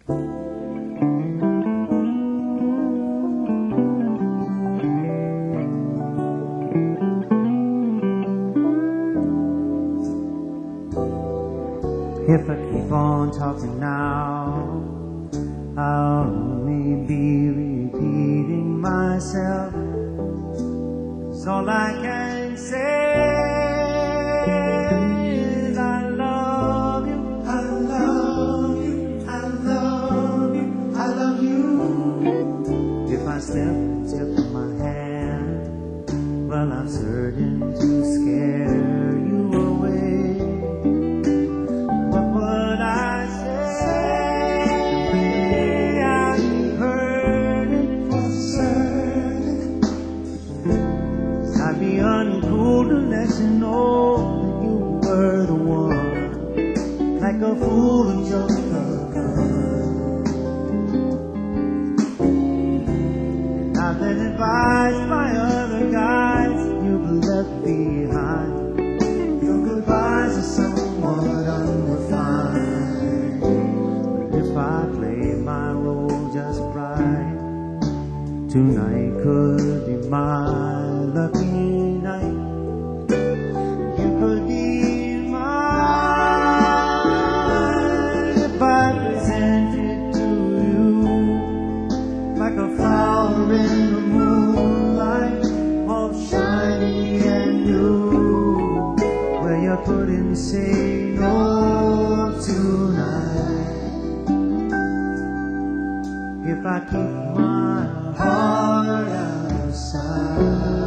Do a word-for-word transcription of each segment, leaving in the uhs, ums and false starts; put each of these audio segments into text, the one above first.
If I keep on talking now, I'll only be repeating myself. So all I can say is I love you, I love you, I love you, I love you. If I slip the tip of my hand, well, I'm certain to scare you away. Like a fool who just loved her. I've been advised by other guys you've left behind. Your goodbyes are somewhat unrefined. But if I play my role just right, tonight could be my lucky night. You could be in the moonlight, all shiny and new, where you couldn't say no tonight. If I keep my heart out of sight.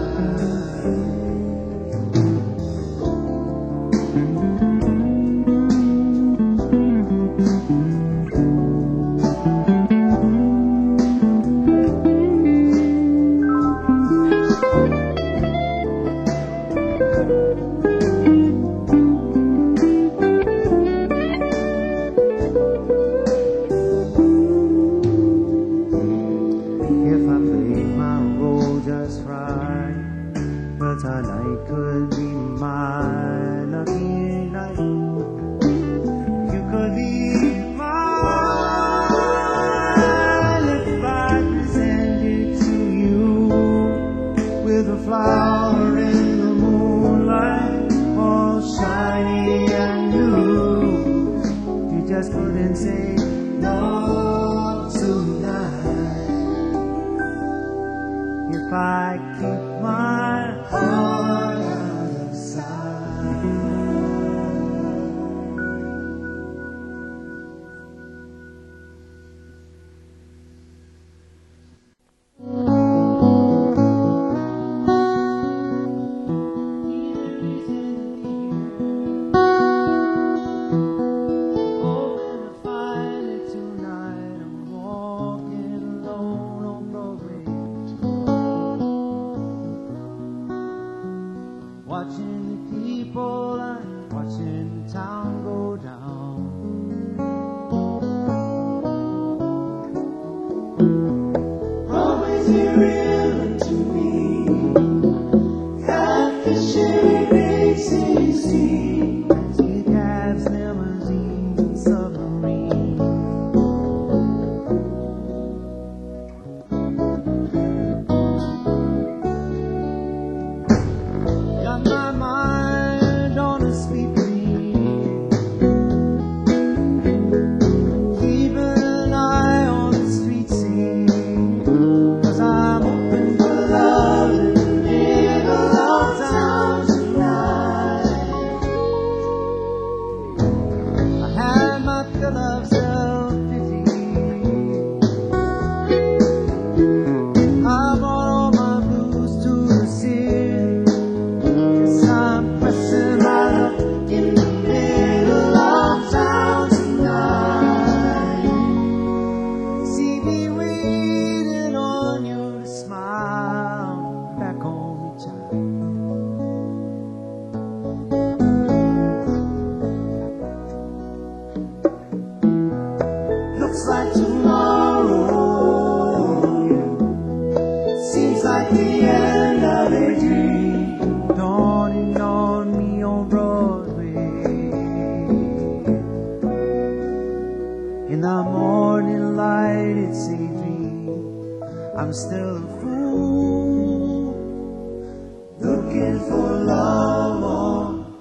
Tonight could be my lucky night. You could be mine if I presented to you with a flower in the moonlight, all shiny and new. You just couldn't say no tonight. If I keep my heart out of sight. Hoping to find it tonight. I'm walking alone on Broadway, watching the people and watching the town go down. Broadway's eerie to me, catfishing, racing sea, taxi cabs, limousines, submarines. Got my mind on a sweet dream, keeping an eye on the street scene, 'cause I'm open for love in the middle of town tonight. I had my fill of self-pity, I brought all my blues to the city. I'm pressing my luck in the middle of town tonight. See me waiting on you to smile back on me, child. Looks like tomorrow, seems like the end of a dream, dawning on me on Broadway. In the morning light, it's a dream. I'm still a fool, looking for love on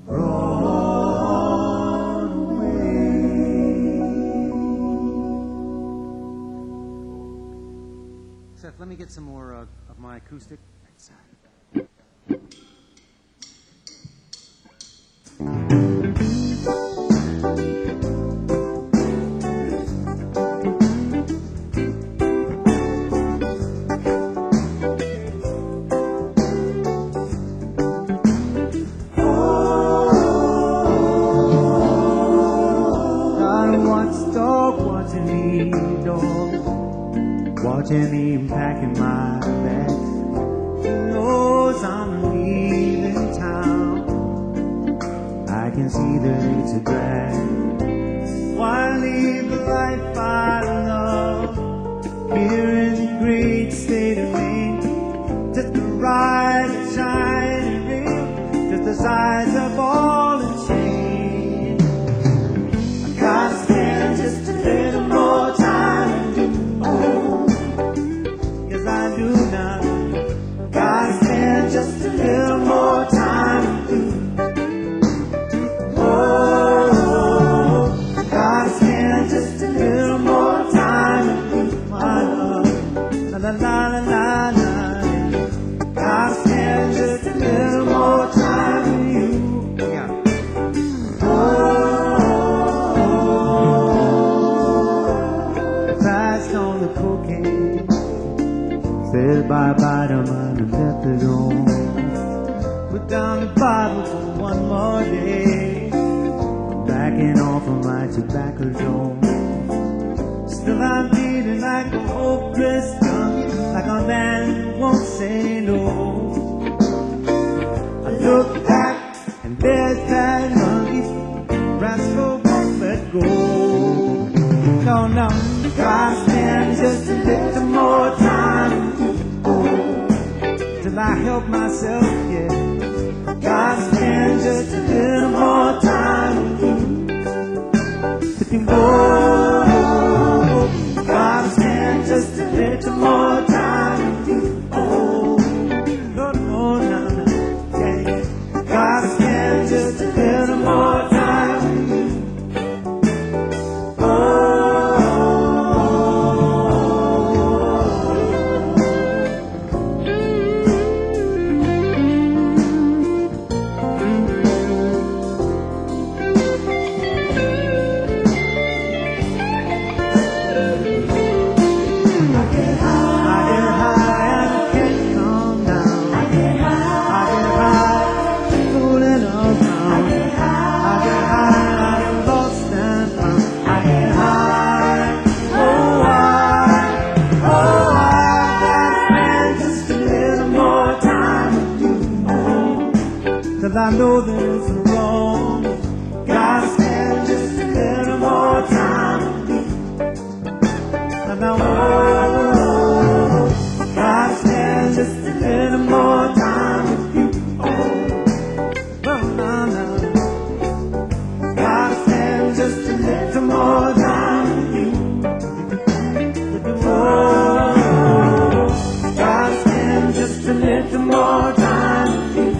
Broadway. Seth, let me get some more uh, of my acoustic. Thanks. Watching me packing my bags. He knows I'm leaving town. I can see that it's a drag. Why leave the life I love here in the great state of Maine? Just to ride a shining ring, just the size of ball and chain. I gotta spend just a little more time with you. Oh, I do now. Gotta spend just a little more time with you. Oh, gotta spend just a little more time with you, my love. La la la la la la. Gotta spend just a little more time with you. Yeah. Oh, fast on the cocaine. Said bye-bye to my methadone. Put down the bottle for one more day. Backing off of my tobacco zone. Still I'm feeling like a hopeless junkie, like a man who won't say no. I look back and there's that monkey, rascal won't let go. No, no, gotta spend just a little more time till I help myself, yeah. Gotta spend just a little more time with you. If you go, gotta spend just a little more time with you. Oh, no, no, no, no, yeah, yeah. Gotta spend just a little more time with you. Oh. I know there's wrong. Gotta spend just a little more time with you. And I won't. Gotta spend just a little more time with you. Oh, no, no, no. Gotta spend just a little more time with you. Oh, gotta spend just a little more time with you.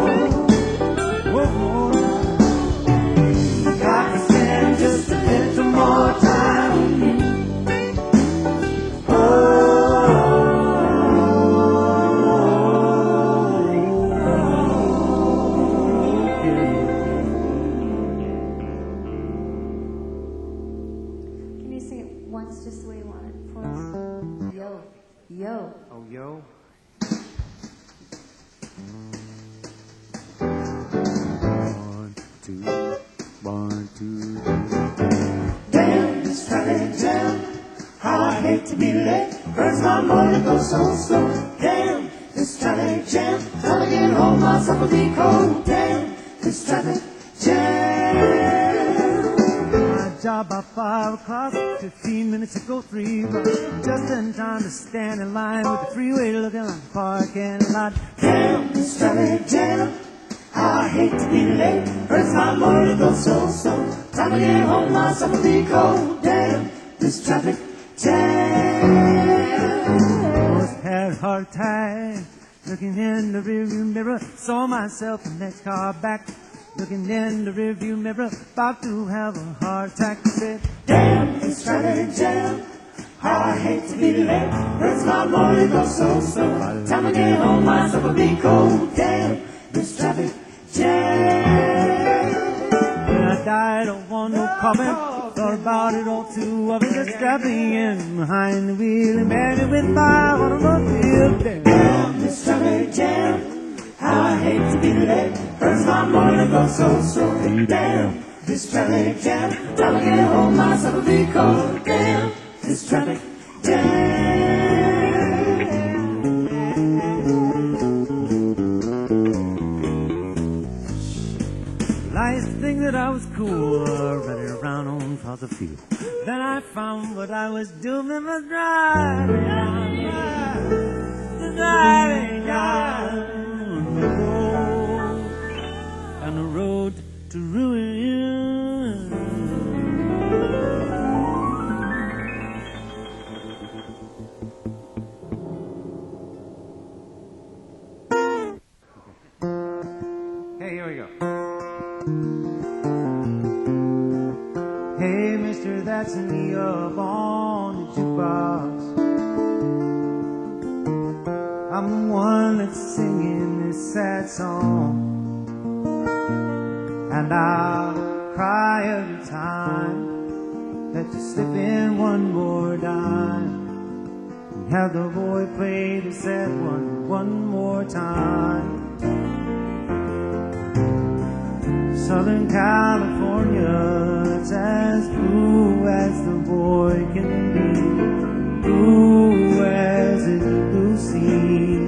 Once just the way you want it for us. Yo, yo. Oh, yo. One, two, one, two, three. Damn, this traffic jam. How I hate to be late. Burns my morning go so slow. Damn, this traffic jam. Trying to get home, my supper will be cold. Damn, this traffic jam. Job by five o'clock, fifteen minutes to go three blocks. Just in time to stand in line with the freeway looking like a parking lot. Damn, this traffic jam. How I hate to be late. Hurts my morning go so slow. Time to get home, my supper be cold. Damn, this traffic jam. Almost had a heart attack. Looking in the rearview mirror, saw myself the next car back. Looking in the rearview mirror, about to have a heart attack. Said, damn, this traffic jam. How I hate to be late. Hurts my morning go so slow. By the time I get home, my supper be cold. Damn, this traffic jam. when I died, I don't want no comment. Thought about it all too often. Just strapping in behind the wheel and married with my automobile. Damn, this traffic jam. How I hate to be late. Hurts my morning go so slow. Damn, this traffic jam. Time I get home, my supper be cold. Damn, this traffic jam. I used to think that I was cool, running around on across the field. Then I found what I was doing was driving, driving, driving down the road, down the road to ruin. Okay, here we go. Hey, mister, that's me up on the jukebox. I'm the one that's singing this sad song, and I'll cry every time that you slip in one more dime and have the boy play the sad one one more time. Southern California, it's as blue as the boy can be, blue as it blue sea.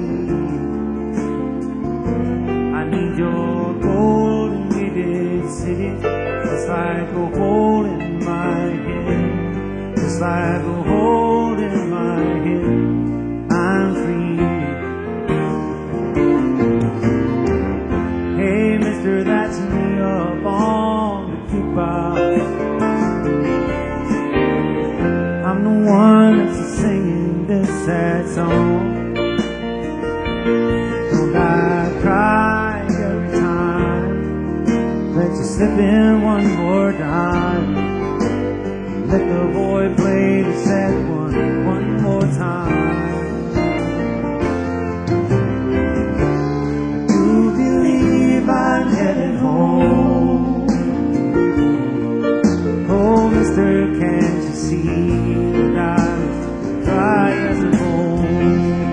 I need your golden gated city, just like a hole in my head, just like a hole in my head. I'm free. Hey, mister, that's me up on the jukebox. I'm the one that's singing this sad song, and I cry every time that you slip in one more time. Let the boy play the sad one one more time. I do believe I'm headed home. Oh, mister, can't you see that I'm dry as a bone?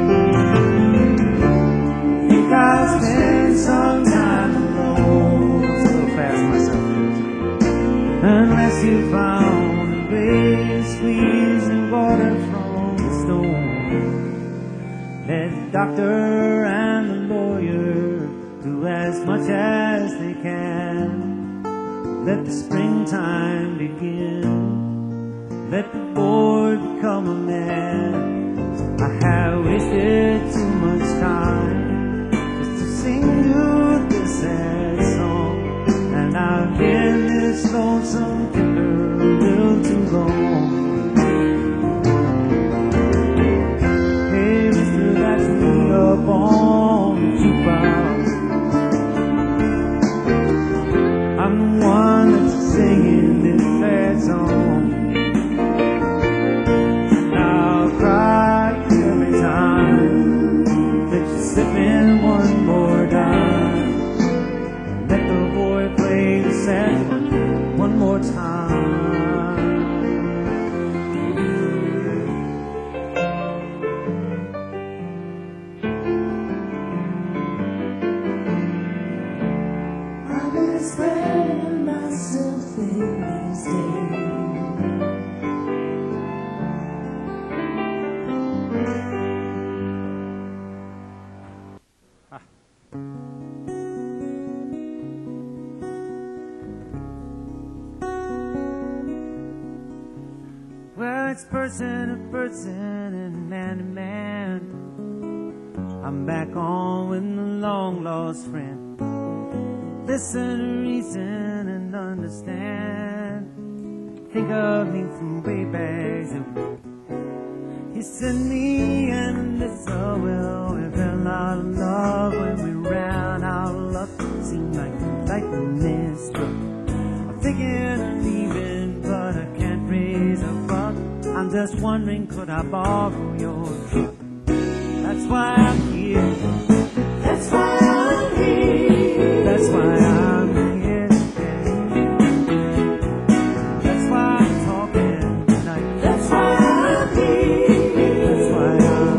Think I'll spend some time alone. It's a little fast myself, unless you found a way to squeeze the water from the stone. Let the doctor and the lawyer do as much as they can. Let the springtime begin. Let the boy become a man. I have wasted too much time just to sing you this sad song, and I've been this lonesome killer a little too long. Hey, mister, that's me up on the jukebox. I'm the one that's singing this sad song, and I'll cry every time that you slip in one more dime. Let the boy play the sad one one more time. I've been spreading myself thin these days. Well, it's person to person and man to man. I'm back on with the long lost friend. Listen to reason and understand. Think of me from way back, He sent me and it's so well. We fell out of love when we ran out of luck. Seemed like lightning struck. I'm thinking of leaving, but I can't raise a buck. I'm just wondering, could I borrow your truck? That's why I'm here. That's why I'm here. That's why I'm here today. That's why I'm talking tonight. That's why I'm here. That's why I'm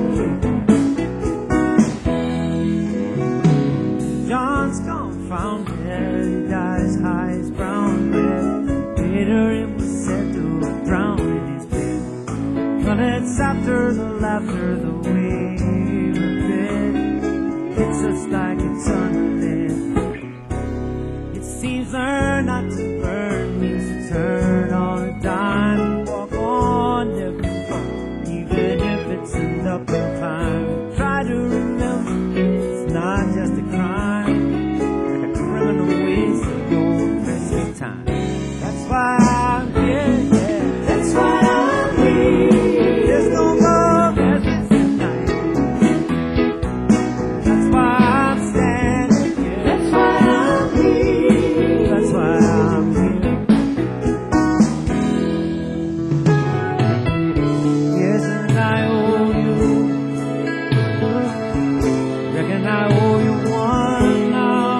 here. John's gone, found dead. He dies high as brown bread. Later it was said to have drowned in his bed. But it's after the laughter, the wave of bed. It's just like it's unlit. It seems learn not to burn means to turn on a dime. Walk on every floor, even if it's an uphill climb. Try to remember it's not just a crime, like a criminal waste of your precious time. That's why I'm here, yeah. That's why I'm here. There's no more presents tonight. That's why I'm standing here. That's why I'm here. That's why I'm here. Yes, and I owe you. Reckon I owe you one now.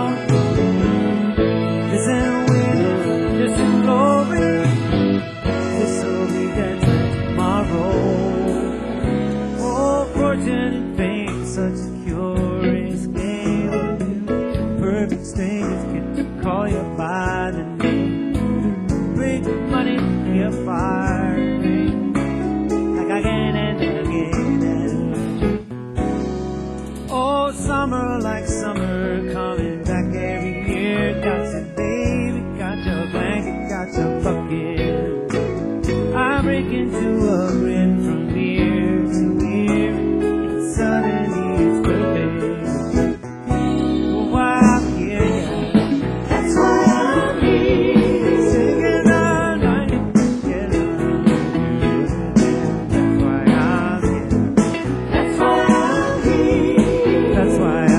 This ain't winter, this is glory. This'll be better tomorrow. Oh, fortune and fame, such a curious game. Perfect strangers get to call you by the name. Bring money, you're firing like again and again and again. Oh, summer like summer, coming back every year. Got your baby, got your blanket, got your bucket. I break into a grin from ear to ear, and suddenly it's perfect. Oh, I'm here, yeah. That's why I'm here. Singing all night together. That's why I'm here. That's why I'm here. That's why I'm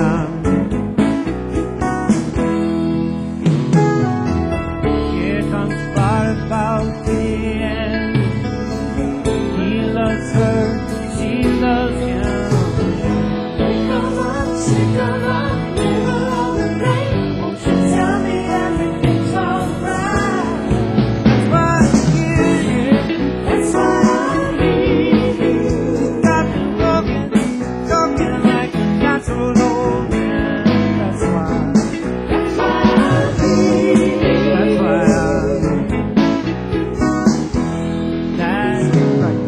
here. Here comes part about the end. He loves her, she loves him. Because I'm sick of the middle of the night. Won't you tell me everything's alright? That's why I'm here, yeah. That's why I'm here. Got me walking, talking like a natural old man. That's why, That's why I'm here. that's why I'm That's right.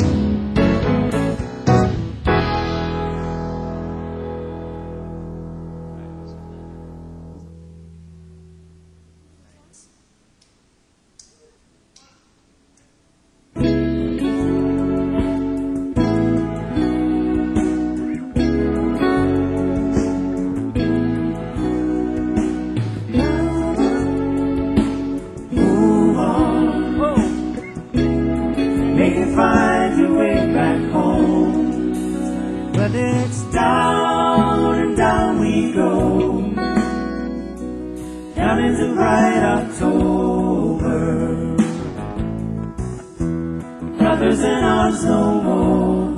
Move on. Whoa. Make it find your way back home. But it's Down and down we go. Down into bright October. Brothers in arms no more.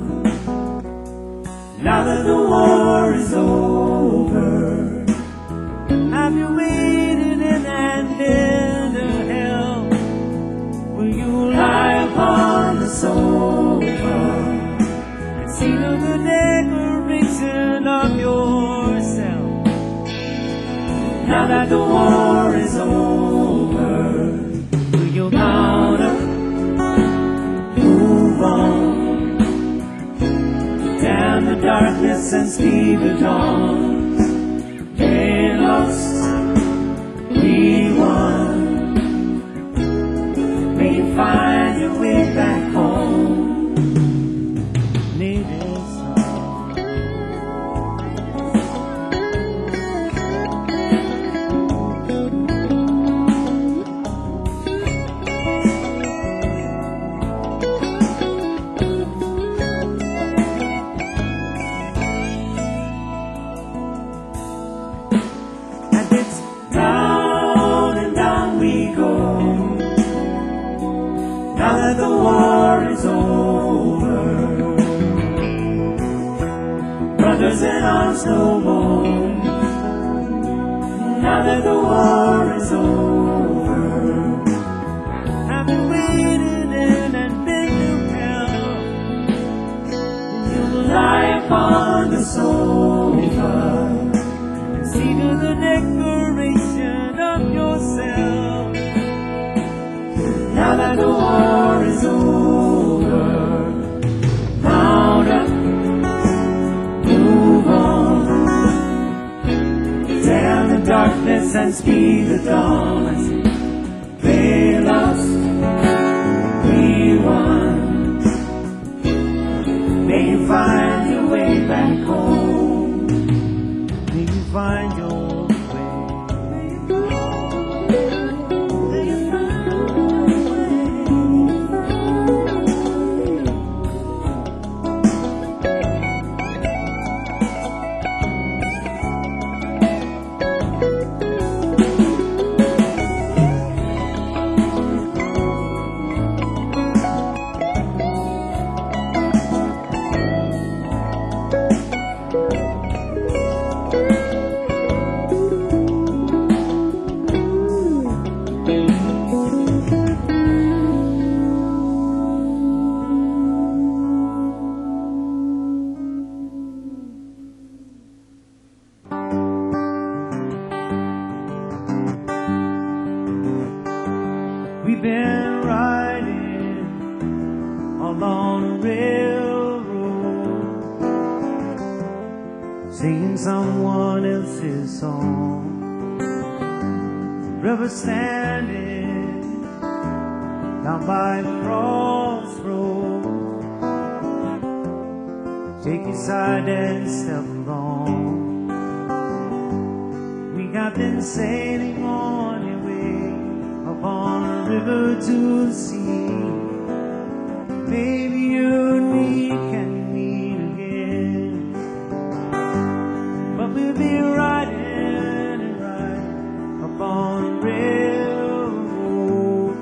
Now that the war is over. have you waited in and in the hell? Will you Lie upon the sofa. and see the decoration of yourself? Now that the war is over. Will you mount up? Move on. Down the darkness and speed the dawn. They lost, we won. May you find your way back home. Need this song. now that the war is over. Brothers in arms no more, now that the war is over. I've been waiting in and been to hell. You lie upon the sofa, See to the decoration of yourself. now that the war is over. Mount up, move on, tear the darkness and speed the dawn. They lost, we won. May you find your way back home. May you find your way. We've been riding along the railroad, singing someone else's song. River standing down by the crossroads, take your side and step along. We got been sailing on your way upon a river to the sea. Maybe you and me can meet again, but we'll be riding and riding upon a railroad,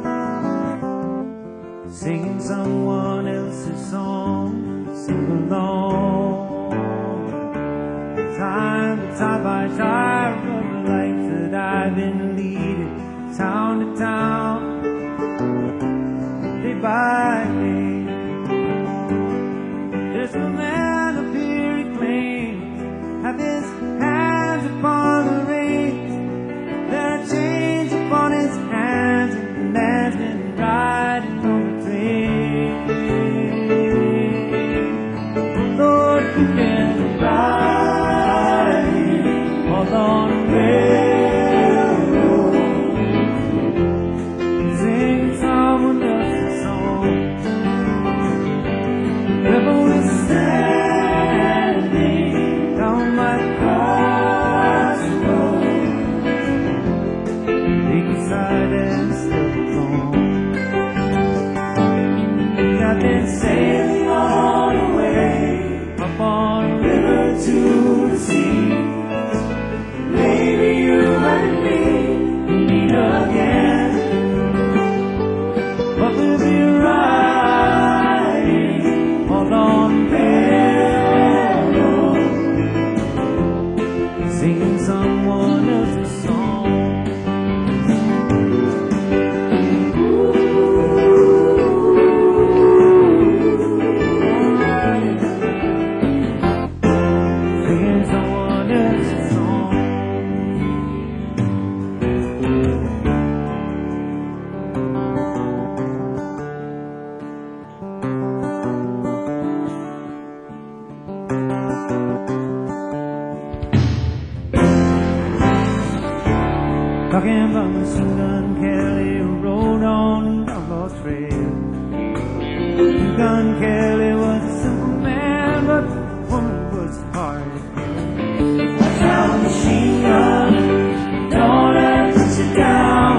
singing someone else's song. Sing along, time to time by time of the life that I've been leading, town to town, day by day. There's a man up here, he claims, have his hands upon the reins. There are chains upon his hands, and the man's been riding on the train. Oh Lord, you've been riding all on the railroad, sing someone else's song. Never was standing down by the crossroad, take your side and step along. We got been sailing all the way up on a river to the sea. Maybe you and me will meet again, but we'll be riding all on the railroad, singing someone else's song. Singing someone else's song. Talking about Machine Gun Kelly who rode on the outlaw trail. Machine Gun Kelly was a simple man, but the woman was hard. That's how a machine gun don't let put you down.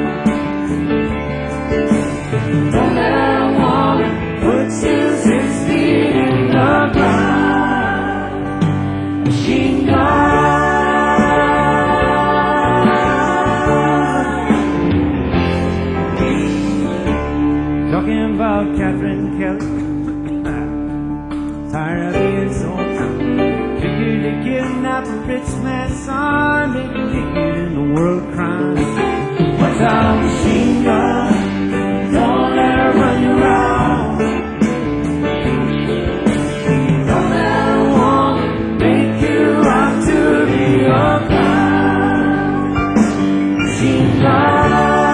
Don't let a woman put you six feet in the ground. Machine gun. talking about Catherine Kelly. Tired of being so figured to kidnap a rich man's son, make a lead in the world crime. What's a machine gun? Don't let her run you around. Don't let her woman make you out to be a clown. Machine gun.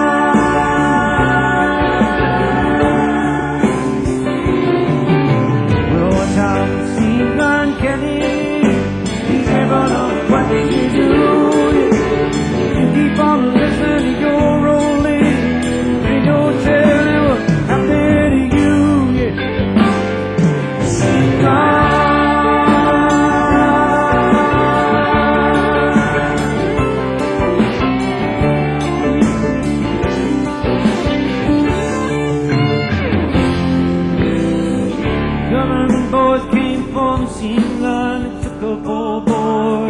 What did you do? You keep on listening, you're rolling. Ain't no telling what happened to you. Yeah. She's gone. Government boys came for machine gun and took a poor boy.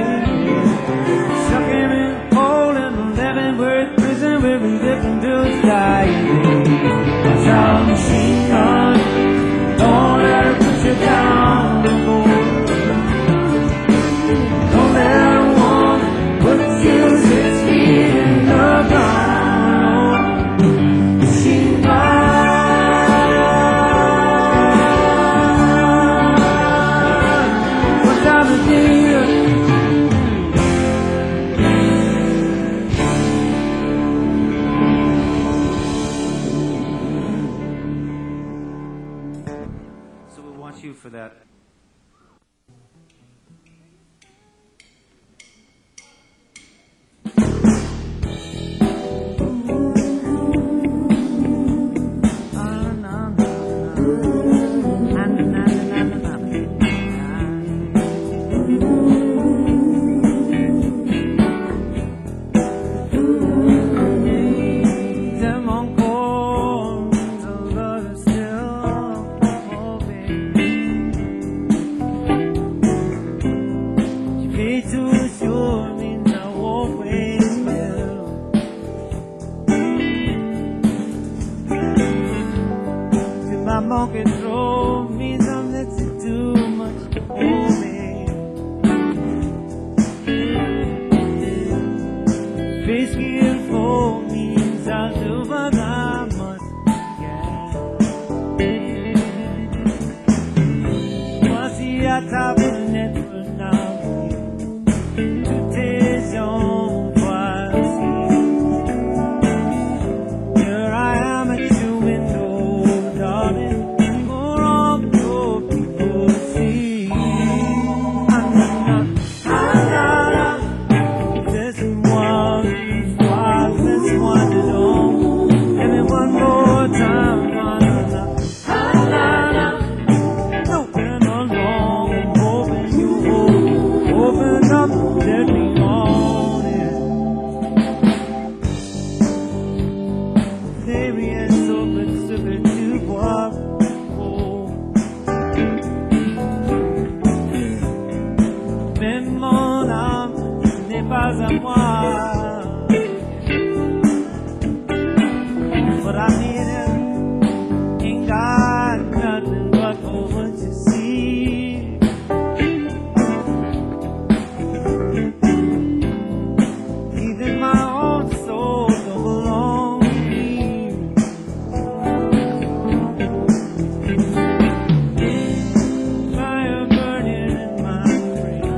Stuck him in a hole in the Leavenworth prison where we lived until his dying day. That's our machine gun. Don't let her put you down, boy. Don't let her woman put you six feet in the ground. Machine gun. What time is it? You for that. Monkey throw me some that's too much for me. Basically for means I'll do what I must get. Once he got top of the net for now, to taste your own privacy. Here I am at your window, darling. Pas à moi, but I need it. Ain't got nothing but for what you see. Even my own soul don't belong to me. Fire burning in my brain.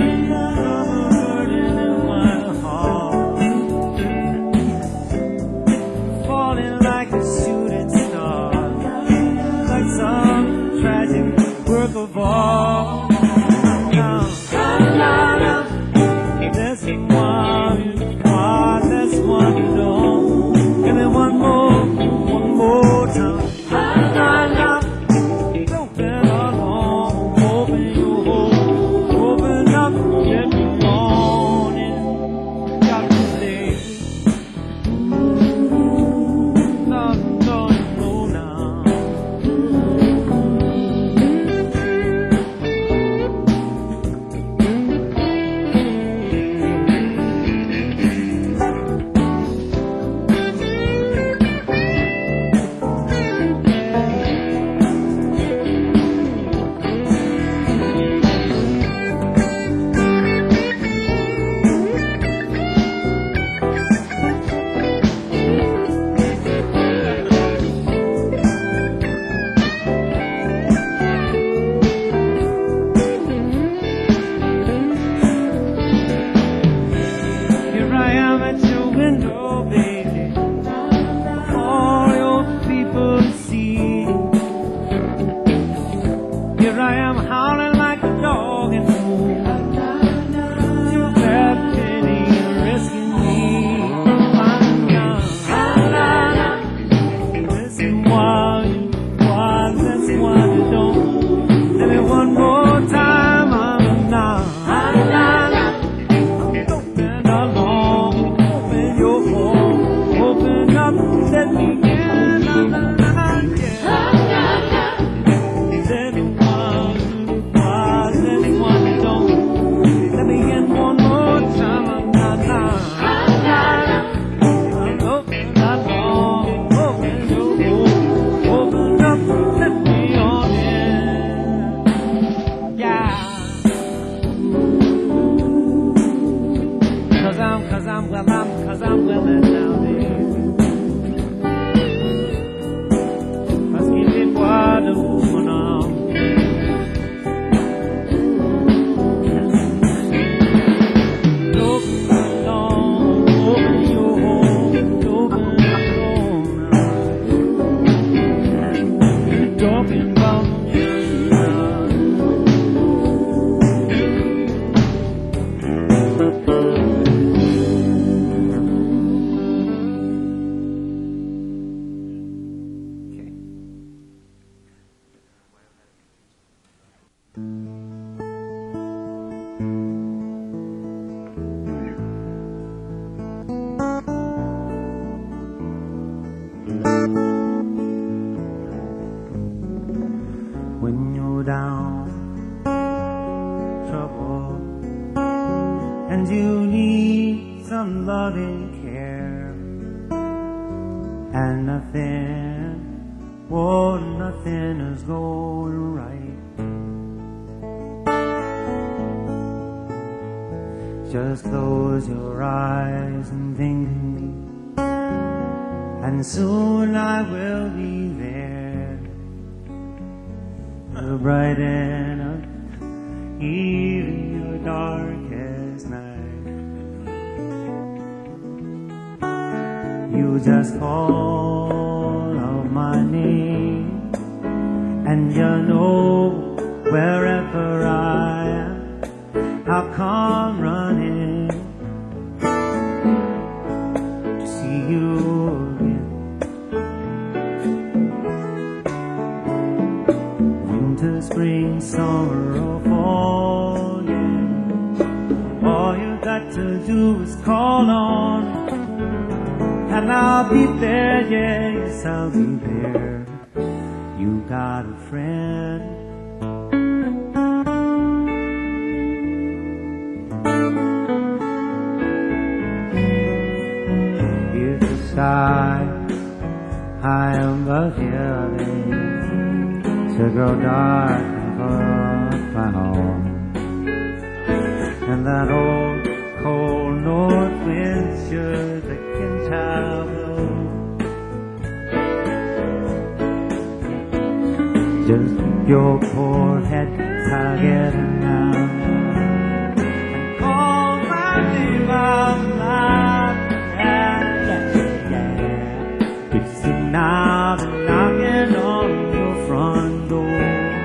Work of all. Now, there's one, one, there's one you don't. Give me one more, one more time. Don't bet along, open your hole, open up, get me on in. Got to stay. Nothing gonna go now. moi, moi, laisse-moi dedans. Tell me one more time, I'm now. I'm now. Open along, open your home, open up, let me in. La, la, la, yeah. Tell me moi, moi, laisse-moi dedans. Let me in one more time, I'm now, now. I'm open along, open your home, open up, let me on in. Yeah. Cause I'm, cause I'm, well, I'm, cause I'm willing nowadays. Parce qu'il est pas de vous, mon homme. Open along, open your home, open your home now. Talking about you now. Okay. When you're down, trouble, and you need some loving care, and nothing, oh, nothing is going right. Just close your eyes and think of me, and soon I will be there to brighten up even your darkest night. You just call out my name, and you know wherever I am, I'll come running to see you again. Winter, spring, summer, or fall, yeah. All you got to do is call on, and I'll be there, yeah, yes, I'll be there. You got a friend. If the sky high above heaven to grow dark above my home, and that old cold north wind should again travel, just keep your poor head together now, and call my name out loud. Yeah, yeah. It's now the knocking on your front door.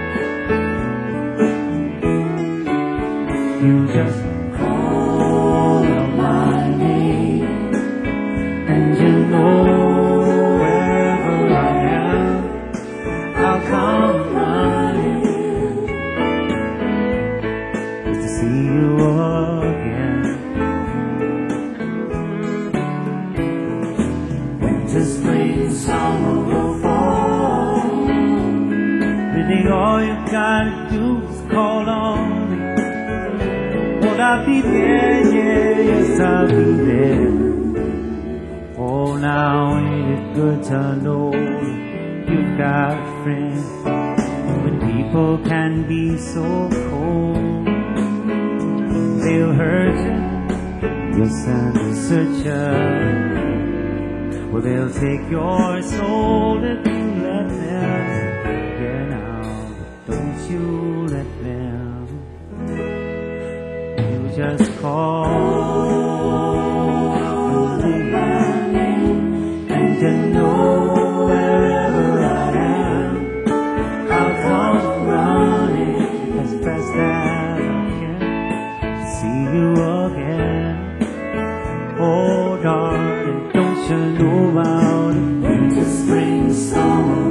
You just call out my name, and you know wherever I am, I'll come running just to see you again. Winter, spring, summer, or fall, really all you gotta do is call on me. Would I be there? Yeah, yes, I'll be there. Oh, now ain't it good to know you've got a friend when people can be so cold. They'll hurt you, yes, and search you. Well, they'll take your soul if you let them. Yeah, now, don't you let them. You just call my name, and you know wherever I am, I'll come running as fast as I can to see you again. Oh, darling, don't you know about it? Winter, spring, summer,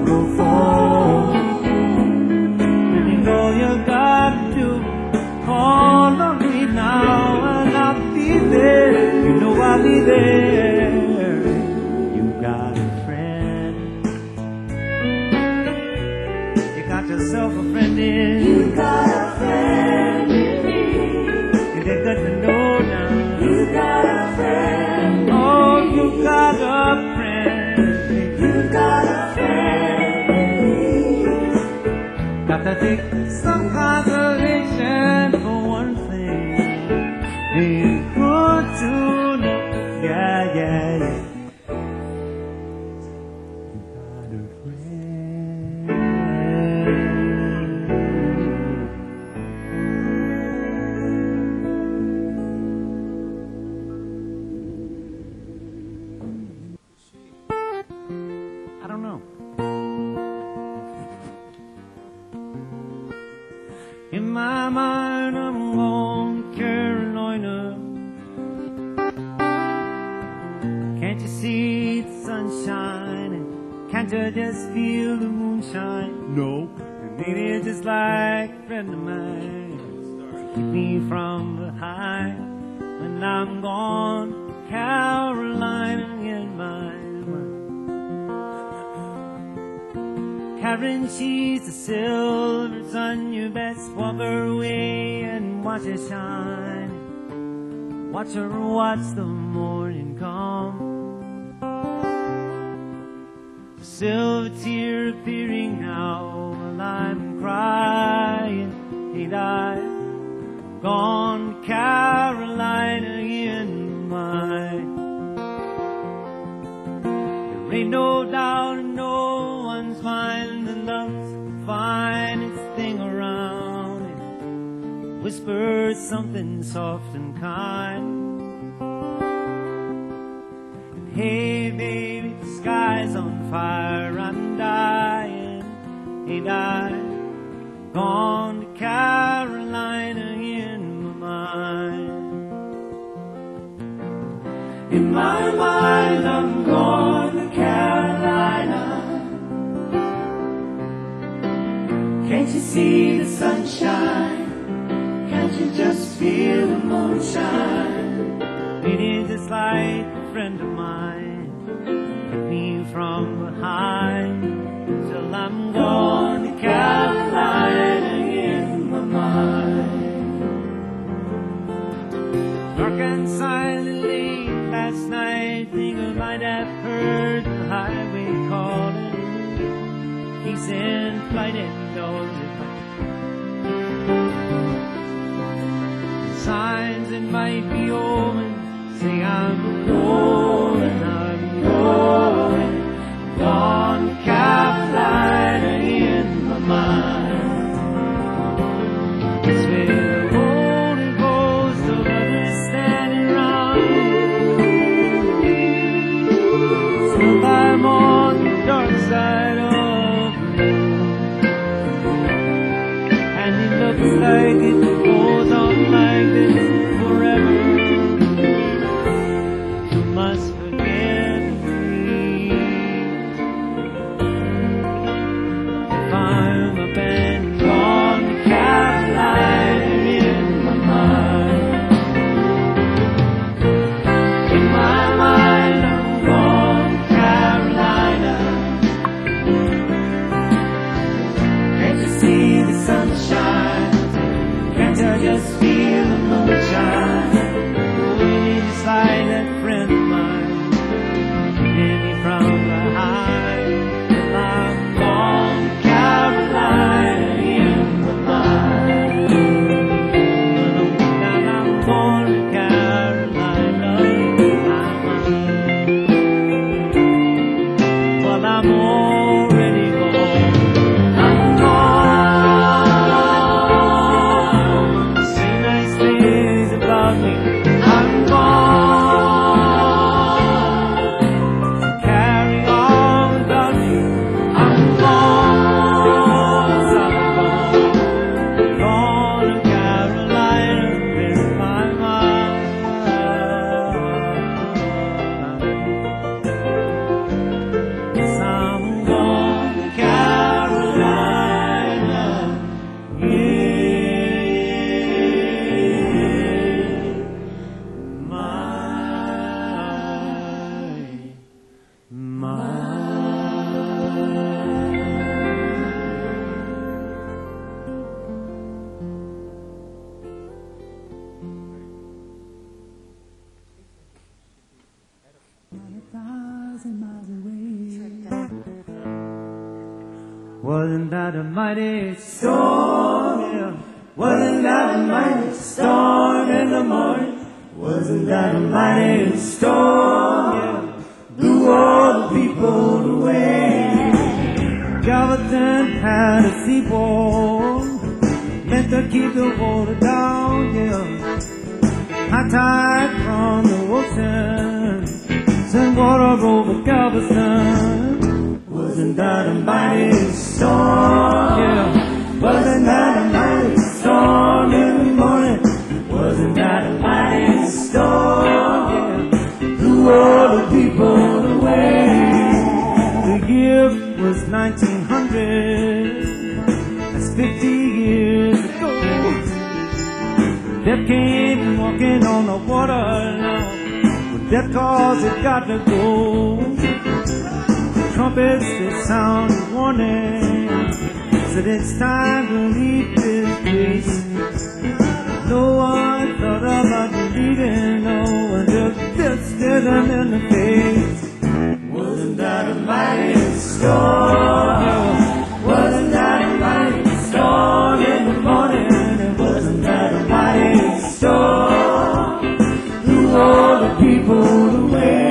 take some consolation for one thing. Be good to me. Yeah, yeah, yeah. You got a friend. I don't know. In my mind, I'm going to Carolina. Can't you see the sunshine? And can't you just feel the moonshine? No. And maybe it's just like a friend of mine to keep me from behind. When I'm gone to Carolina in my Karen, she's the silver sun. You best walk her away and watch her shine. Watch her watch the morning come. A silver tear appearing now while I'm crying. Ain't I gone to Carolina in my mind? There ain't no doubt in no one's mind that love's the finest thing around. It whispers something soft and kind. And hey baby, the sky's on fire, I'm dying. Ain't I gone to Carolina in my mind? In my mind, I'm going to Carolina. Can't you see the sunshine? Can't you just feel the moonshine? It is just like a friend of mine, keep me from behind till I'm gone to Carolina in my mind. Dark and silently last night, think I might have heard the highway calling. He's in flight and all the signs that might be omens say I'm going, I'm going, gone to Carolina in my mind. It's where the Holy Ghost of others standing round. So I'm on the dark side of the road, and it looks like it goes on like this forever. You must forgive me if I'm a band gone to Carolina in my mind. In my mind, I'm gone to Carolina. Can't you see the sunshine? Wasn't that a mighty storm? Yeah. Wasn't that a mighty storm in the morning? Wasn't that a mighty storm? Yeah. Blew all the people away. Galveston had a seawall meant to keep the water down, yeah. High tide from the ocean sent water over Galveston. Wasn't that a mighty storm? Yeah. Wasn't that a mighty storm in the morning? Wasn't that a mighty storm? Yeah. Blew all the people away. The year was nineteen hundred. That's fifty years ago. Death came walking on the water now. With death cause it got to go. Trumpets they sound a warning, said it's time to leave this place. No one thought about leaving, no one just, just stared them in the face. Wasn't that a mighty storm? Wasn't that a mighty storm in the morning? And wasn't that a mighty storm? Blew all the people away.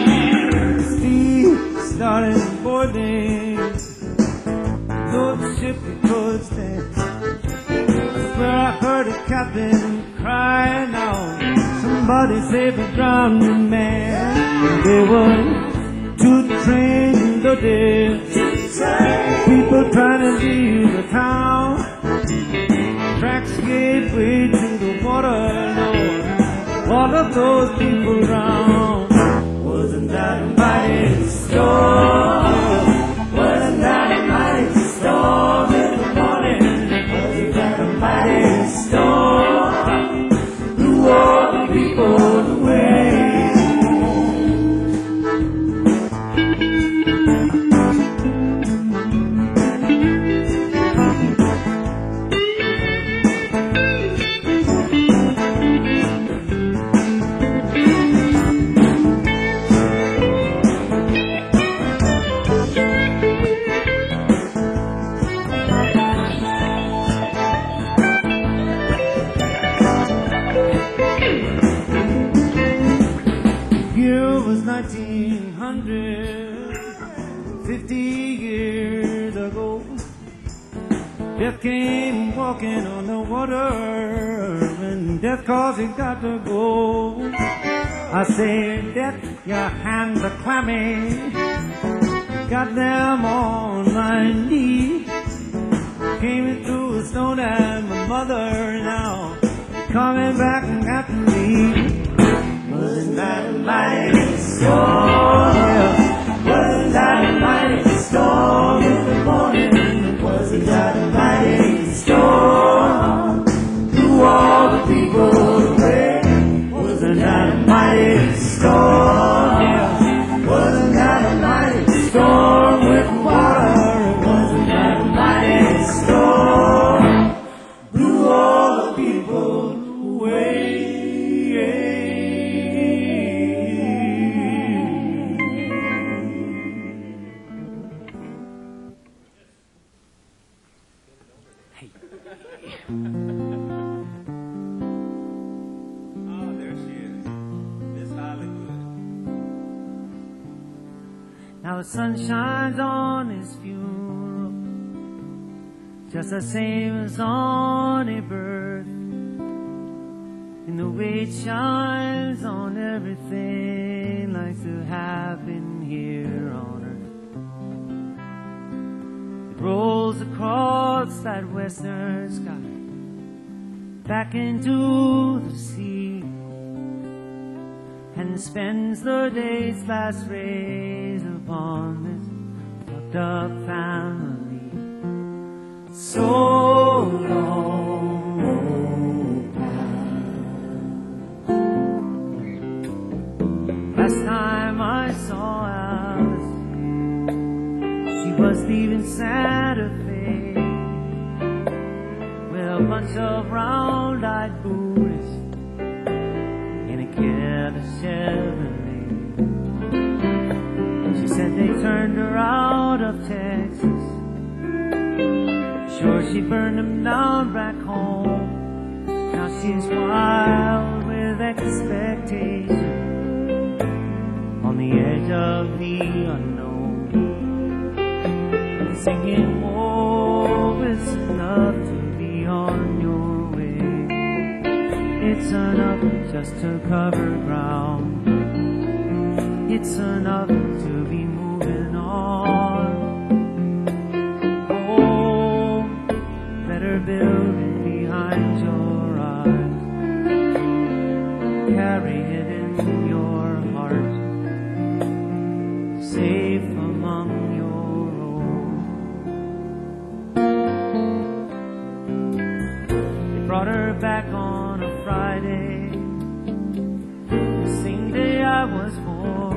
Started boarding, no ship could stand. I swear I heard a captain crying out, somebody save a drowning man. They were two trains a day, people trying to leave the town. Tracks gave way to the water, Lord, all of those people drowned. Wasn't that a mighty storm? Wasn't that a mighty storm in the morning? Wasn't that a mighty storm? Blew all the people away. nineteen hundred, fifty years ago, death came walking on the water, and death caused it got to go. I said, death, your hands are clammy, got them on my knee. Came through a stone and my mother now coming back after me. Wasn't that a mighty storm? Yeah. Wasn't that a mighty storm in the morning? Wasn't that a mighty storm? Blew all the people away. Wasn't that a mighty storm? Yeah. Wasn't that a mighty storm with water? Wasn't that a mighty storm? Blew all the people away. Now the sun shines on his funeral, just the same as on a birth, and the way it shines on everything likes to happen here on earth. It rolls across that western sky, back into the sea, and spends the day's last rays upon this fucked up family. So long, old pal. Last time I saw Alice, she was leaving Santa Fe with a bunch of round-eyed Buddhists in a careless Chevrolet. She said they turned her out of Texas Sure, she burned him down back home. Now she's wild with expectation, on the edge of the unknown, singing, oh, it's enough to be on your way. It's enough just to cover ground. It's enough to be moving on. Oh, better build it behind your eyes. Carry it in your heart, safe among your own. They brought her back on a Friday, the same day I was born.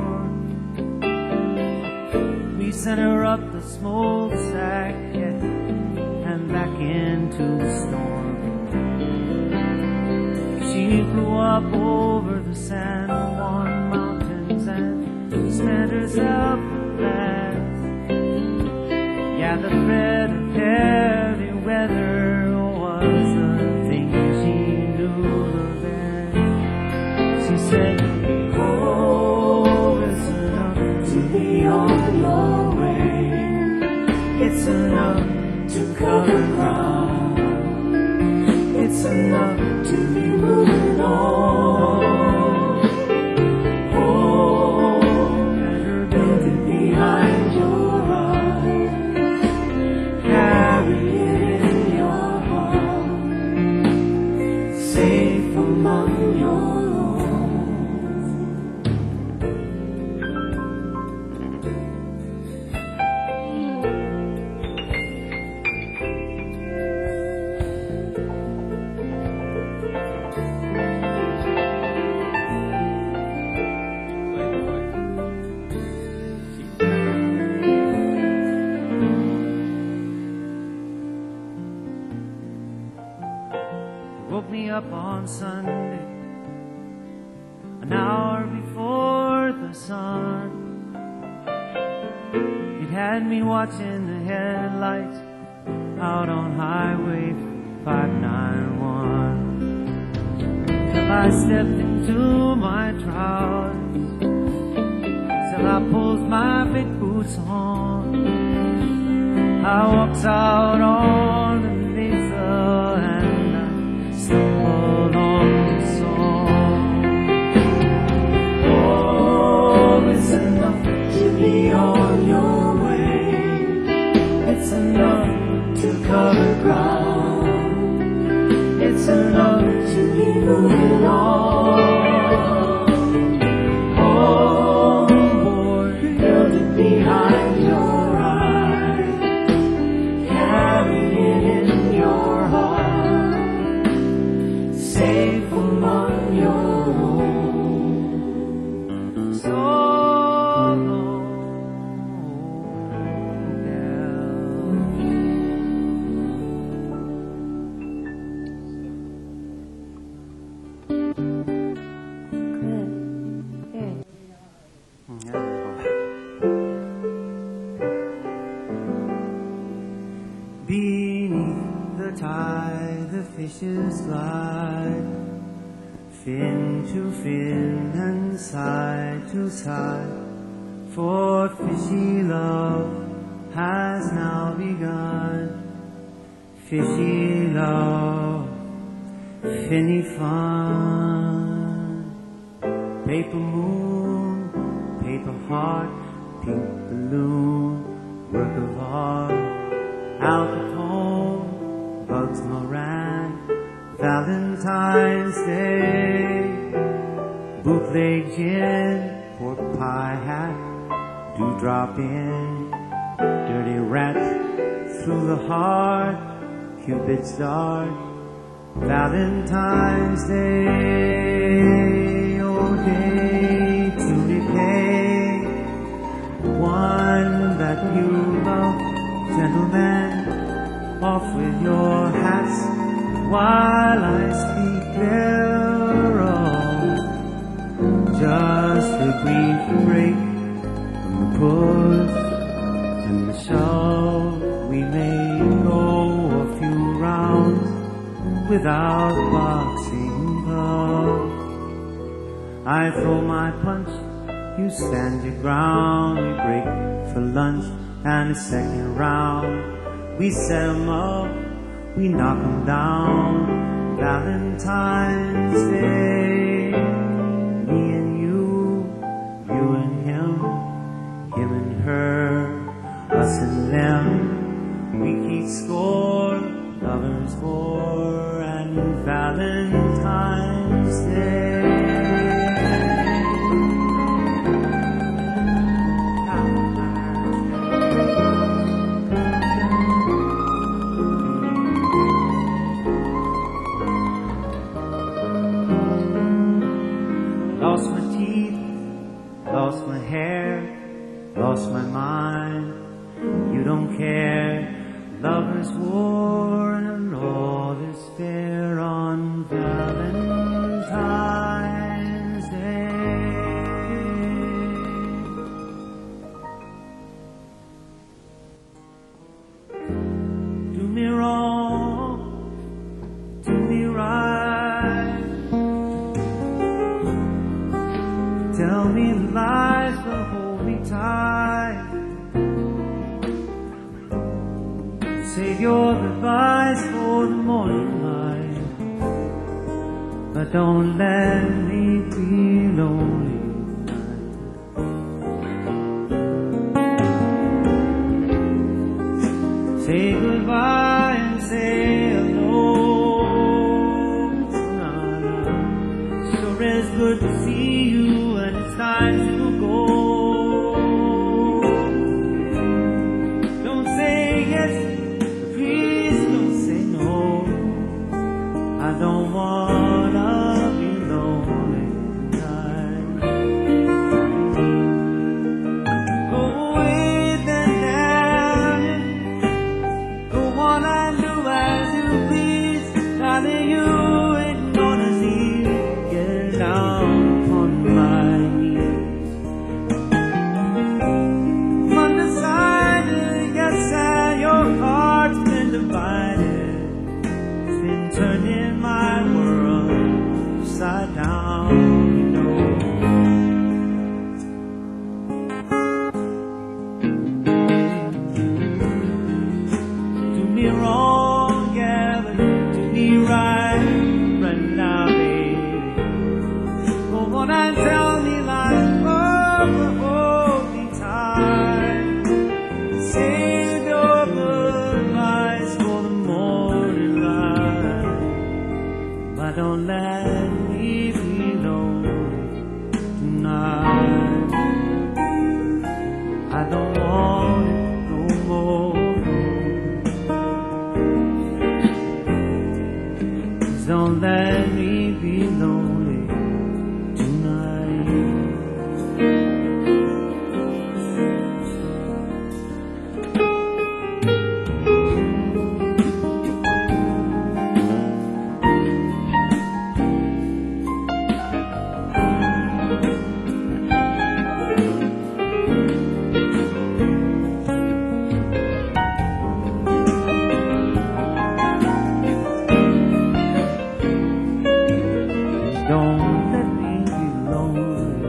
We sent her up the smokestack, yeah, and back into the storm. She flew up over the San Juan Mountains and spent herself with that. Yeah, the threat of heavy weather was the thing she knew the best. She said, oh, it's enough to be on your way. It's enough to cover ground. It's enough to be moving on. Oh, better build it behind your eyes. Carry it in your heart, safe among your own. Woke me up on Sunday, an hour before the sun. It had me watching the headlights out on Highway five ninety-one. Till I stepped into my trousers, till I pulled my big boots on. I walked out on the mesa and I stumbled on the song. Oh, it's enough to be on your way. It's enough to cover ground. It's enough to be moving on. Oh, boy, build it behind your eyes. Carry it in your heart, safe among your own. So long, Good. Good. beneath the tide, the fishes glide, fin to fin and side to side. For fishy love has now begun. Fishy love, finny fun. Paper moon, paper heart, pink balloon, work of art. Al Capone, Bugs Moran, Valentine's Day, bootleg gin, pork pie hat, dewdrop in, dirty rat through the heart, Cupid's dart, Valentine's Day, oh day to repay one that you love. Gentlemen, off with your hats while I speak thereof. Just a brief break from the push and the shove we may go without boxing gloves. I throw my punch, you stand your ground. We break for lunch and the second round. We set 'em up, we knock 'em down. Valentine's Day, me and you, you and him, him and her, us and them. We keep score, lovers war, and Valentine's Day. Lost my teeth, lost my hair, lost my mind. You don't care. Lovers war and all is fair on Valentine's Day. Do me wrong, do me right. Tell me lies, but hold me tight. Save your goodbyes for the morning light, but don't let me be lonely tonight. Say goodbye and say hello. Sure is good to see you, and it's time to go. Don't say yes, I don't wanna be lonely tonight. Go away then, darling. Go on and do as you please. Darling, you ain't gonna see me get down on my knees. Undecided, yes, and your heart's been divided. It's been turning my world upside down, you know. Do me wrong, yeah, but do me right, right now, baby. Go on and tell me lies, oh, hold me tight. Save your goodbyes for the morning light. But don't let me be lonely tonight. I don't want it no more. Please don't let me be lonely tonight. Don't let me be lonely.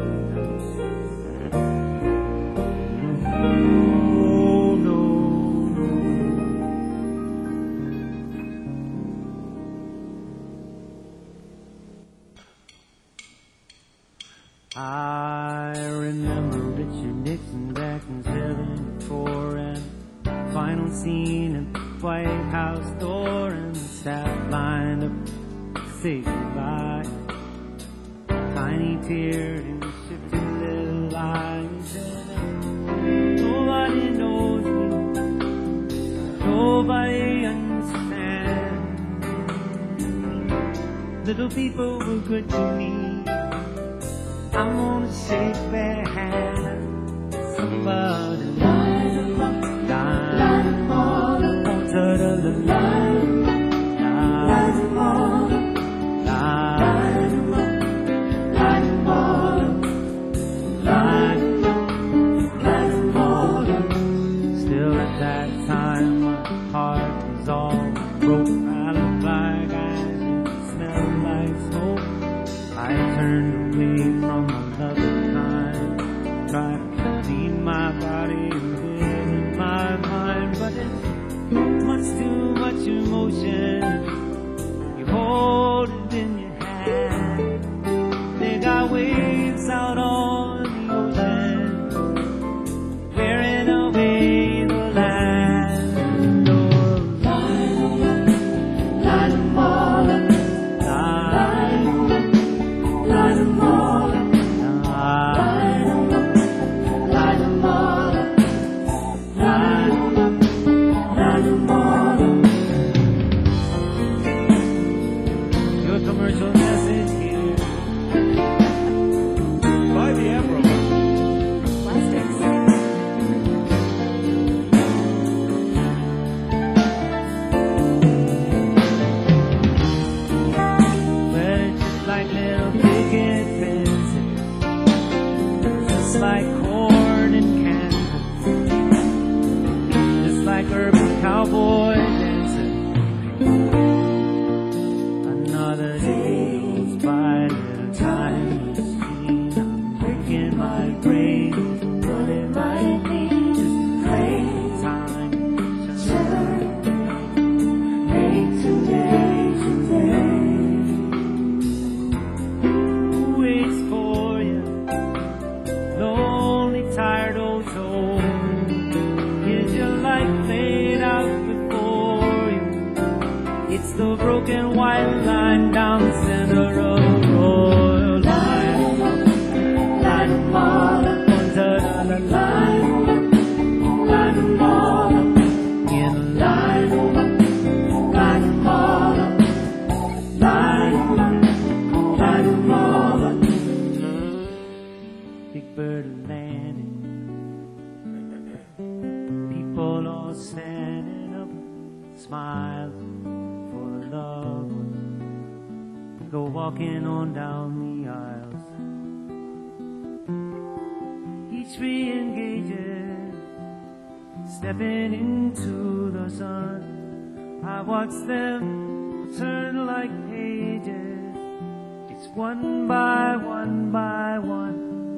No, no, no. I remember Richard Nixon back in seventy-four, and final scene at the White House door, and the staff lined up to say goodbye. Tiny tear in the shifty little eyes, and nobody knows me, nobody understands. Little people were good to me. I'm gonna shake their hand. Somebody line them up, line them all up, line them all up, line them up. Still at that time my heart was all broke. I looked like I much emotion. You hold it in your hand. They got waves out on the ocean, wearing away the land. Oh, Light 'em all up, light, light 'em all up, light, light 'em all up, light 'em up, light 'em all up. your commercial message here. By the Afro. Plastics. Well, it's just like little picket fences, just like corn and canvas, just like urban cowboy dancing. Another day goes by, little time machine. I'm breaking my brain, running my knees, just playing time. Hey, today, today. Who waits for you? Lonely, tired old soul. Is your life laid out before you? It's the broken white line down the center of the road. Light 'em up, light 'em all up, light 'em up, light 'em all up, In light 'em up, light 'em all up, light 'em up, light 'em all up. Big Bird landing, people all standing up, smiling for a loved one. Go walking on down the aisles, each re-engaging, stepping into the sun. I watch them turn like pages. It's one by one by one.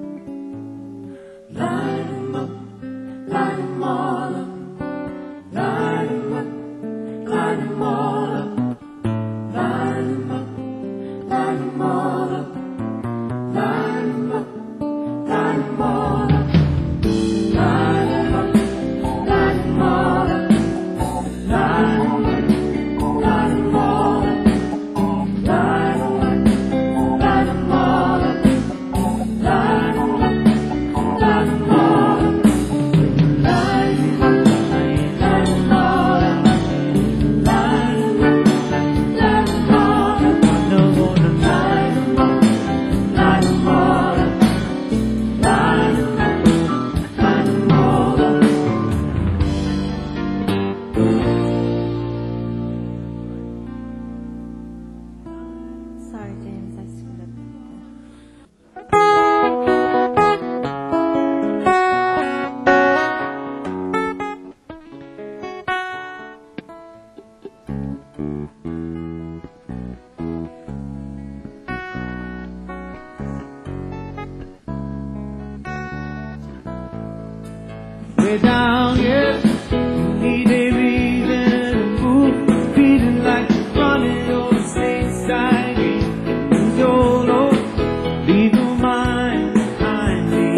Light 'em up, light 'em all up, light 'em up, light 'em all up, light 'em up, light 'em all up, light 'em up, light 'em all up, light 'em up, light 'em all up, light 'em up, light 'em all up, light 'em up, light 'em all up, light 'em up. Light 'em all up, light 'em up, light 'em all up, light 'em up, light 'em all up, No more than light 'em up, light 'em all up, light 'em up, light 'em all up. Sorry, James, I screwed up. way down here. Need a reason to move, feeling like you're running your stateside. YOLO, leave your mind behind me.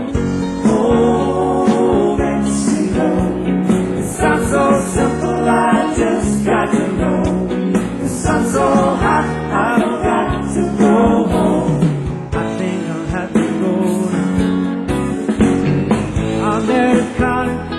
Oh, Mexico, it sounds so simple, I just got to know. The sun's so hot, I've got to go home. I think I'll have to go now. I'm there counting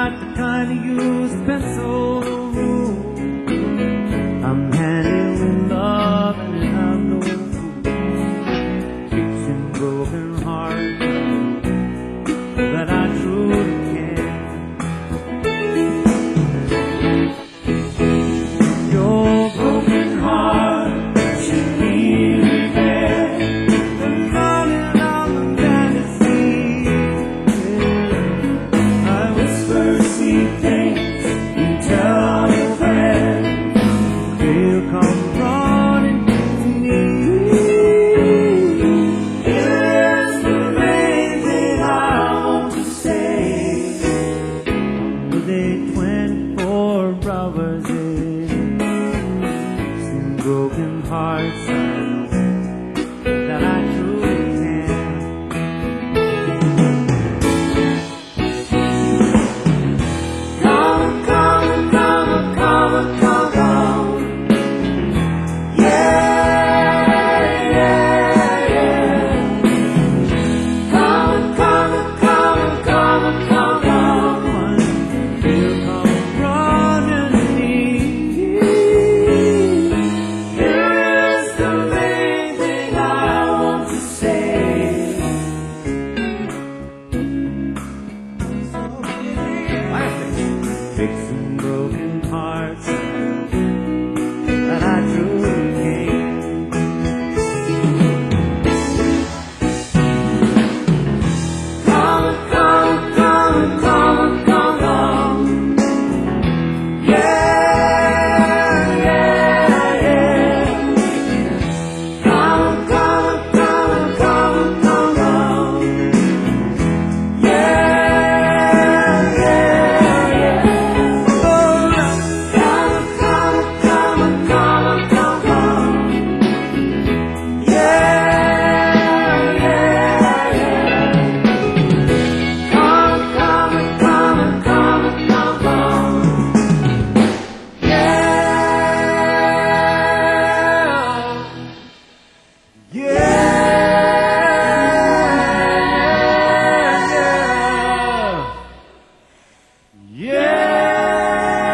not the kind to use a pencil rule. I'm handy with love and I'm no fool. Fixing broken hearts that I truly care. Your broken heart should be repaired. The falling on the fantasy. I whisper sweet things and tell all your friends. They'll come running to me. Here's the main thing I want to say. With a twenty-four hours in, some broken hearts that I truly can. Come, come, come, come, come, come. Yeah, yeah, yeah. Come, come, come, come, come, come. You come running to me. Here is the main thing I want to say. Fixing broken hearts that I truly can. Come, come, come, come, come, come. Yeah, yeah, yeah. Come, come, come, come, come, come. Yeah, yeah, yeah. Oh, come, come, come, come, come, come. Yeah, yeah, yeah. Come, come, come, come, come, come. Yeah. Yeah. Yeah.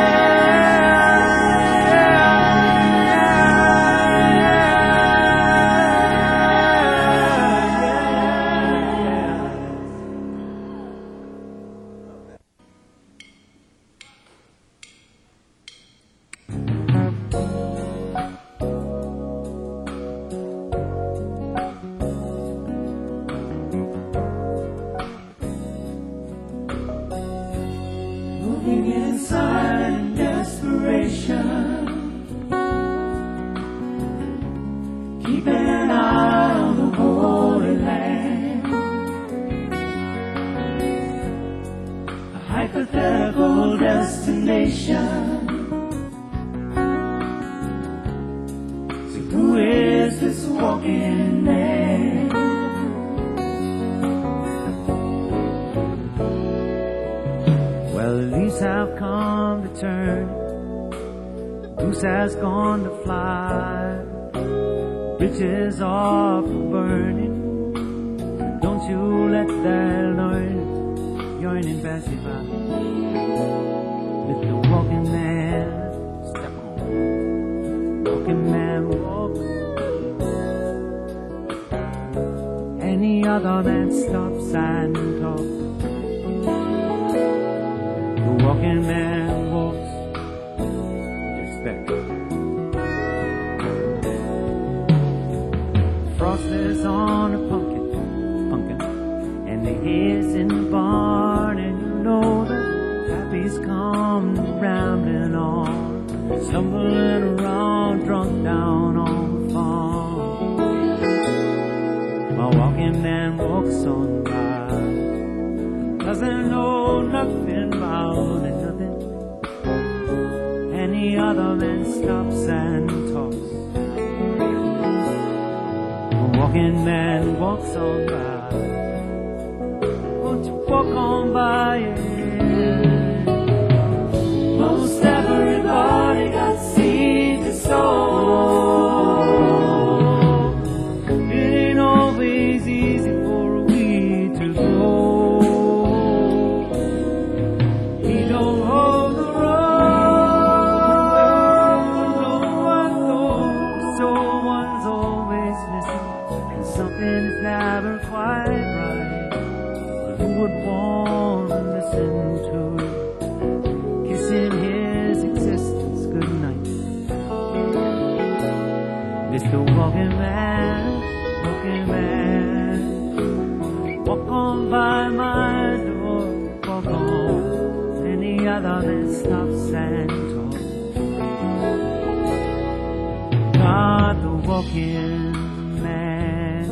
Yeah. Moving in silent desperation, keeping an eye on the Holy Land. A hypothetical destination. So who is this walking man? Well, the leaves have come to turn, the goose has gone to fly, bridges are for burning. Don't you let that learn yearning pass you by. Let the walking man step on, walking man walk. Any other man stops and talks. The walking man walks, respect. Frost is on a pumpkin, pumpkin, and the hay's in the barn, and you know the happy's come rambling on, stumbling around, drunk down on the farm. My walking man walks on by, doesn't know nothing about it, nothing. Any other man stops and talks. A walking man walks on by. Won't you walk on by? Yeah. Most everybody got seeds to sow. It ain't always easy for a weed to grow. Something's always missing, and something's never quite right. But who would want to listen to it? Kissing his existence goodnight. Mister Walking Man, walking man, walk on by my door, walk on any other that stops and talks. Not the walking man,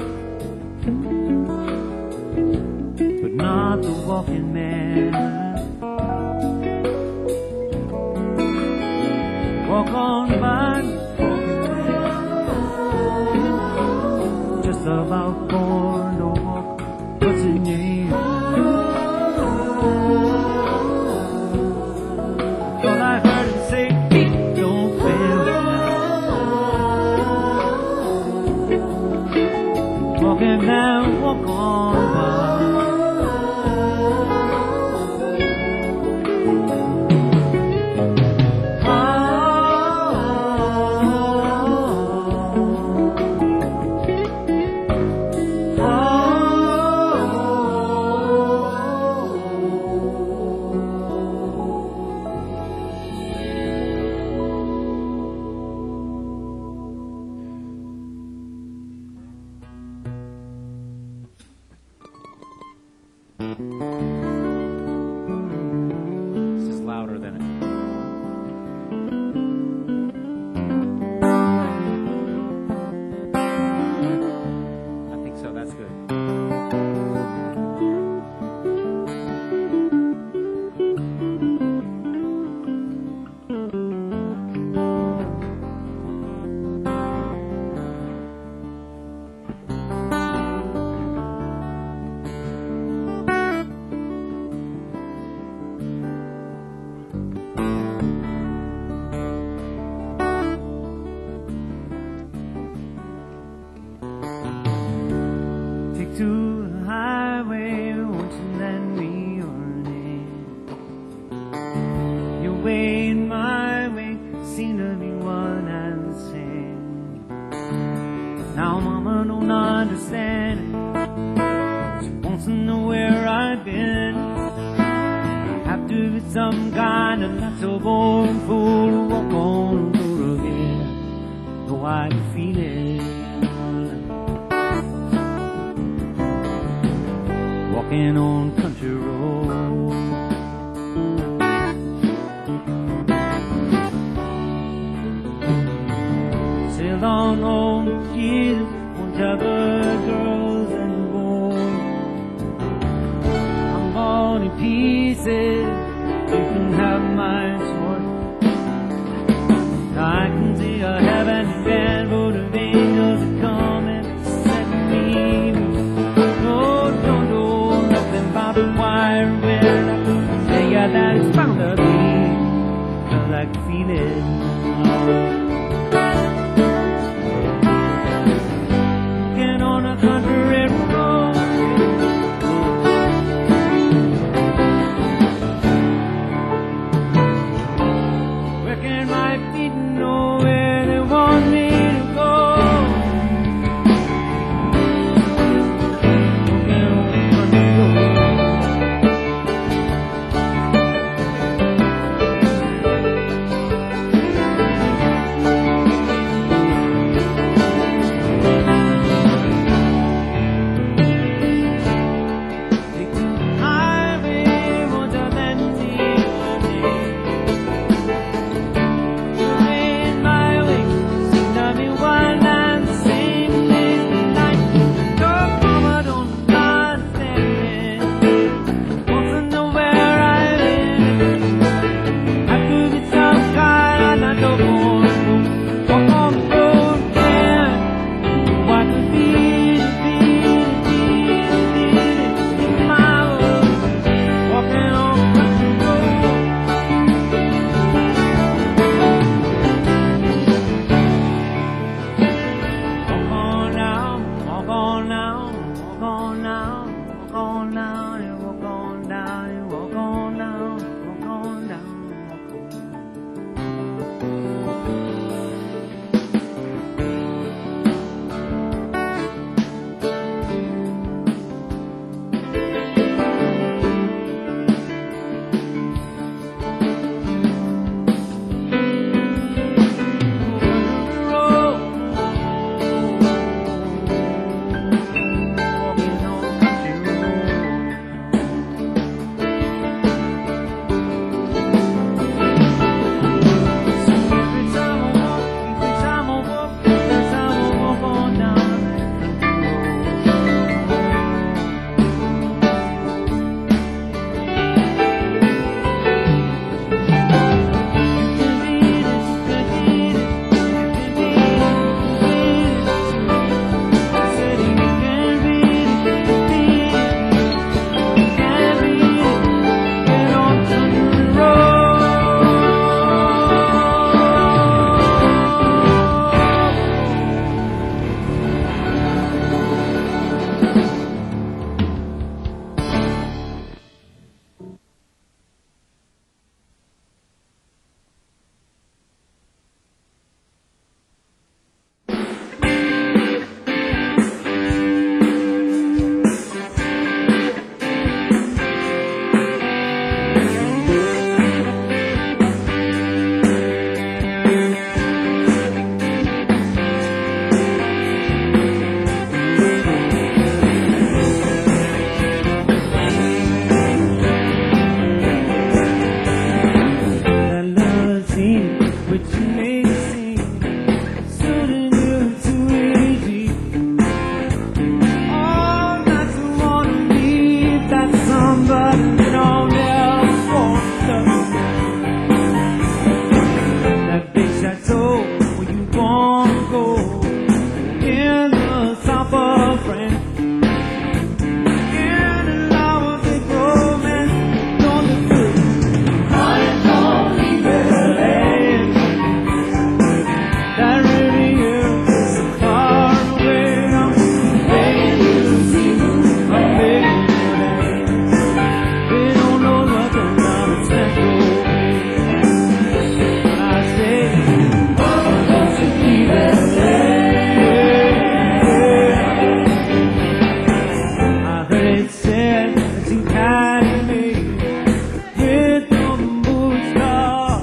but not the walking man. Walk on by, walking man, just about born to walk. What's his name? All I heard him say, feet don't fail now. Walking down, walk on by. This is louder than it. I think so, that's good. Take to the highway, won't you lend me your name? Your way and my way seem to be one and the same. Now mama don't understand it. She wants to know where I've been. I have to be some kind of not so born fool to walk on the road again. Though I can feel it. Walking on country road, sail on home, Jesus, won't have girls and boys. I'm gone in pieces, you can have my sword. I can see a heaven and boat of angels are coming to set me loose. No, don't know about the wire where I say yeah, that it's bound to be, 'cause I can feel it. Walking on a country road, in the south of France. In the love of romance, know the truth. I don't leave L A. That really is so far away. I'm begging you to see me. I'm begging you that they don't know nothing about the Central Bay. I say, Mama, don't you leave L A. I heard it said that you carry me with your mood star.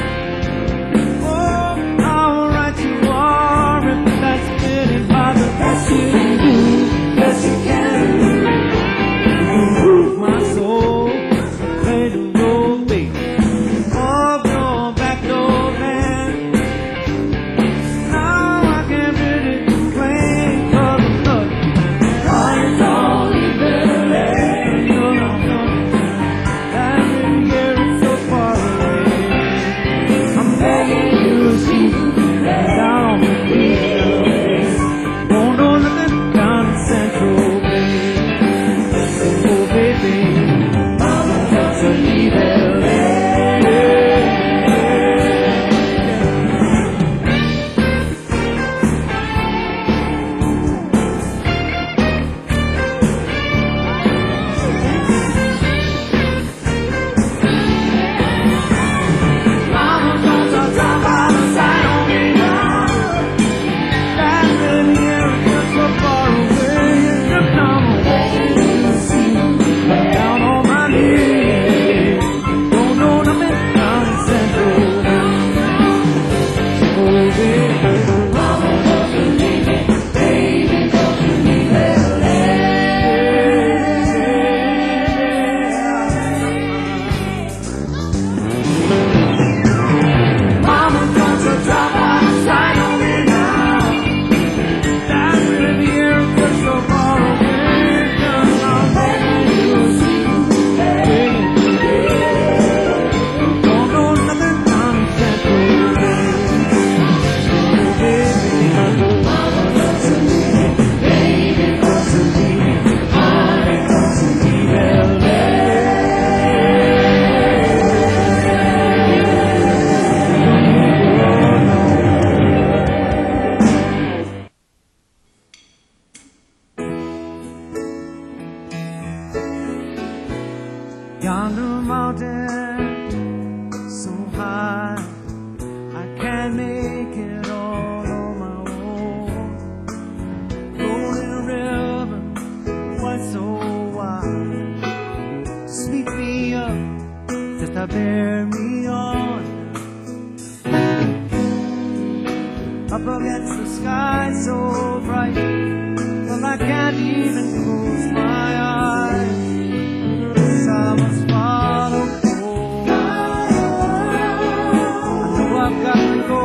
Oh, how right you are, if that's really bother. Yes, you do, yes, you can. You move my soul, play the role, baby, of your back door man. Now I can really complain, 'cause I'm not. I don't leave L A. No, no, no. That really year is so far away. I'm begging you to see down with me. Won't know nothing down in Central Bay. Oh, baby, Mama, don't you leave L A. Mama, don't you drop out of sight on me now. That really year is so far away. You come away. Down on my knees. Don't know nothing down in Central Bay. Oh, baby, Mama, don't you leave me. Baby, don't you leave L A. Mama, don't you drop out of sight on me now. That really year is so far away. 'Cause I'm begging you to see me. Don't know nothing down in Central Bay. Oh, baby, Mama, don't you leave me. Baby, don't you leave me. Honey, don't you leave L A. Yonder mountain, so high, I can't make it all on my own. Rolling river, what's so wide? Sweep me up, just to bear me on. Up against the sky so bright, well, I can't even close my eyes. I must follow home. I know I've got to go.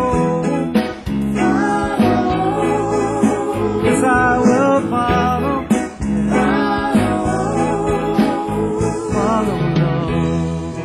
Yes, I will follow. Follow love.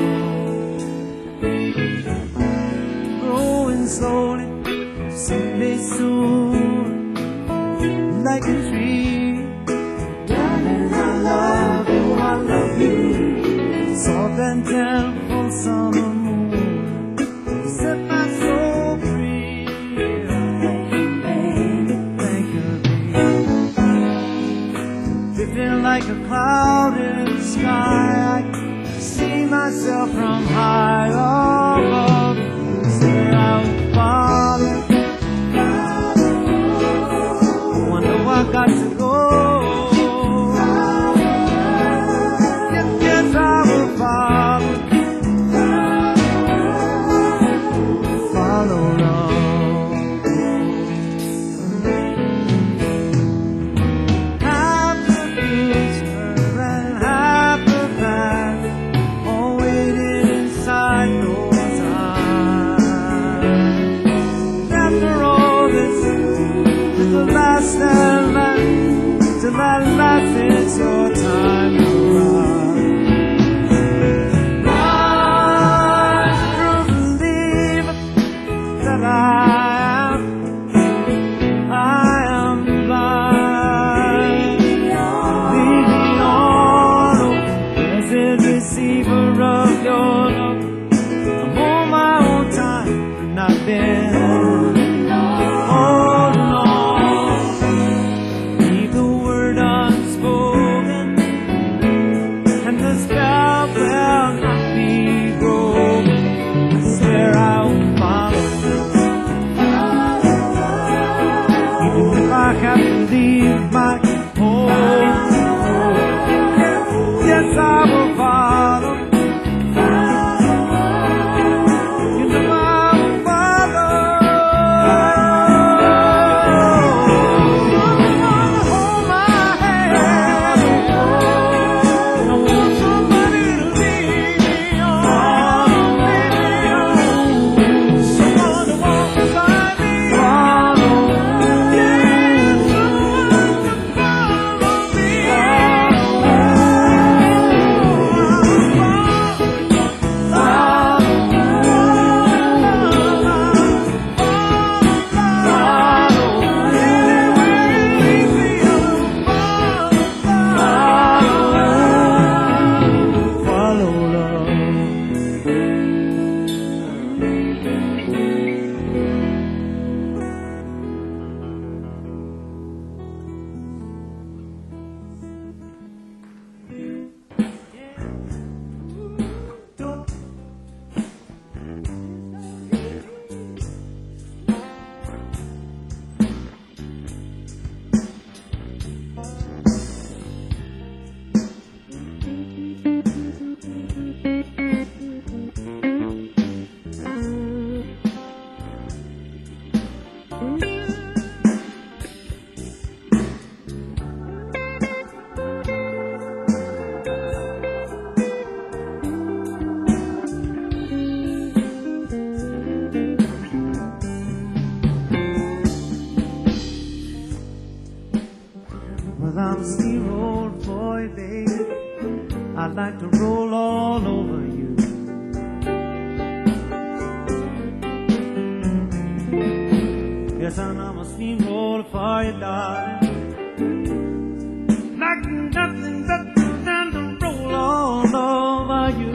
Growing slowly, someday soon, like a tree. Darling, I love you, I love you. Soft and gentle summer moon, set my soul free. Thank you, baby, thank you, baby. Drifting like a cloud in the sky, I can see myself from high above. Say I will follow. Wonder I got to go. Yes, I will follow. Follow love. Half the future and half the past, all waiting inside those eyes. After all this, is the last and last, till at last it's your time to rise. Rise, true believer that I am. I my home. Yes, I will follow. You know I will follow. Hold my hand. I want somebody to lead me on, lead me on. Someone to walk beside me. Follow. Yeah, someone to follow me. Well, I'm a steamrolled boy, baby. I'd like to roll all over you. Yes, and I'm a steamroller for you, darling. Like nothing but than to roll all over you.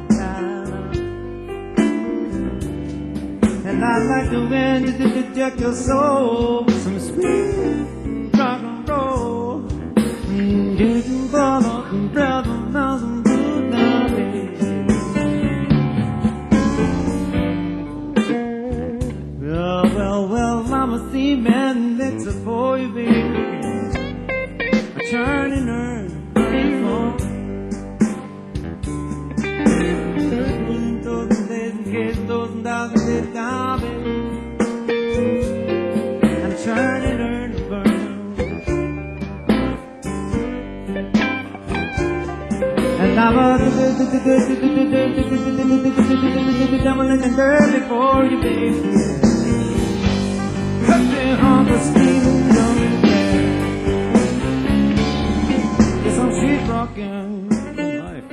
And I'd like to inject your soul with some sweet rock and roll. Did you fall off and grab a mountain good now, baby? Well, well, well, I'm a seaman that's a boy, baby. A churning earth, burning phone. Those days and days, those and thousand days down, baby. I'm churning earth, burning. And I'm a devil and dirty for you, baby. Cut me on the steam and coming back. Yes, I'm sheet rocking life.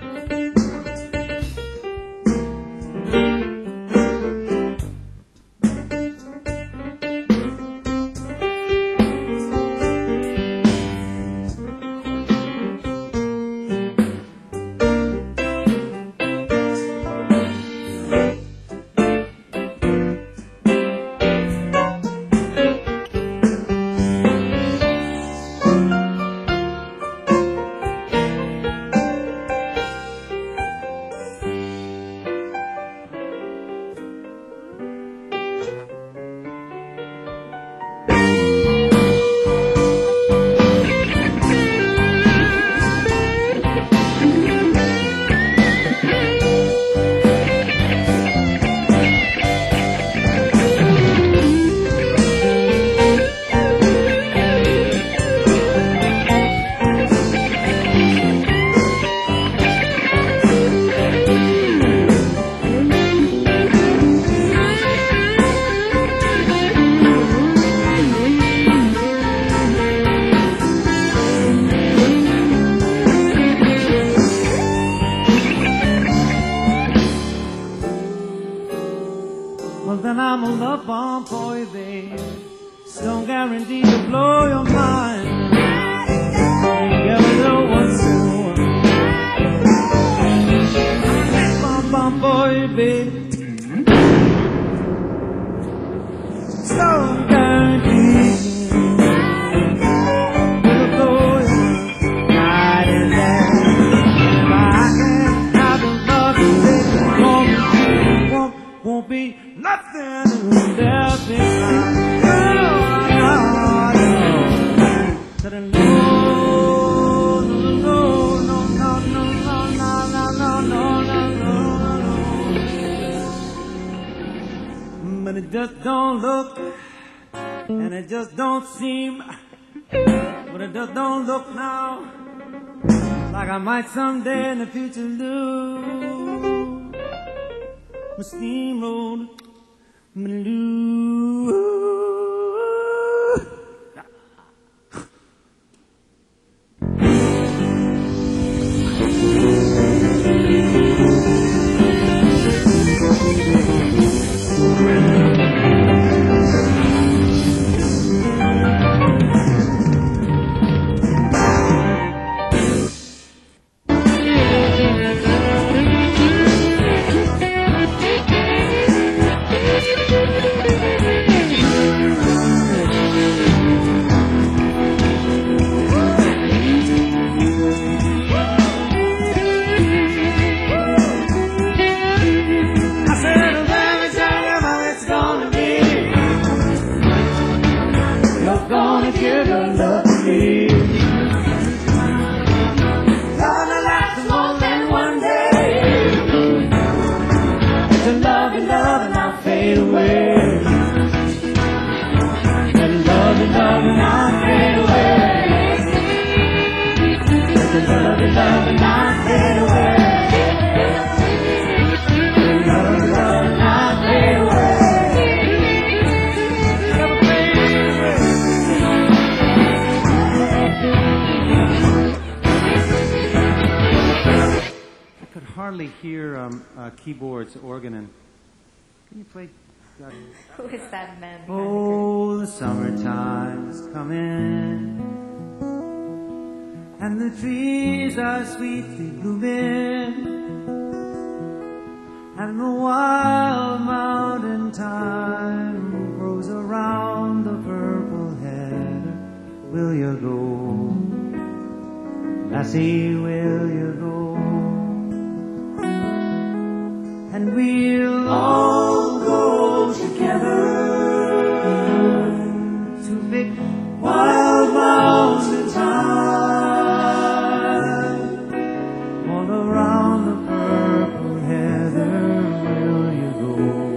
Well, then I'm a love bomb boy, babe. Don't guarantee to blow your mind. You ever know what's the one? Bomb bomb boy, babe. Don't guarantee to blow your mind. And if I can't have the love you take, won't, won't, won't be nothing left behind. it just don't seem, but it just don't look now like I might someday in the future lose my steamroller blues. Hardly hear um, uh, keyboards, organ, and can you play? Uh, Who is that man? oh, the summertime is coming, and the trees are sweetly blooming, and the wild mountain thyme grows around the purple heather. Will you go, lassie? Will you go? And we'll all go together to pick wild mountain thyme all around the purple heather. Will you go,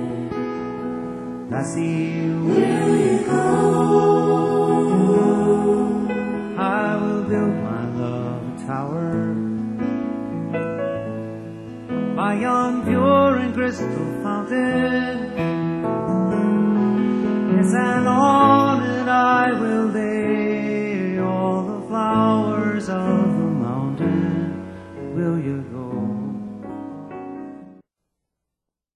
lassie? Will you go? I will build my love a tower by yon pure and crystal fountain. Yes, and all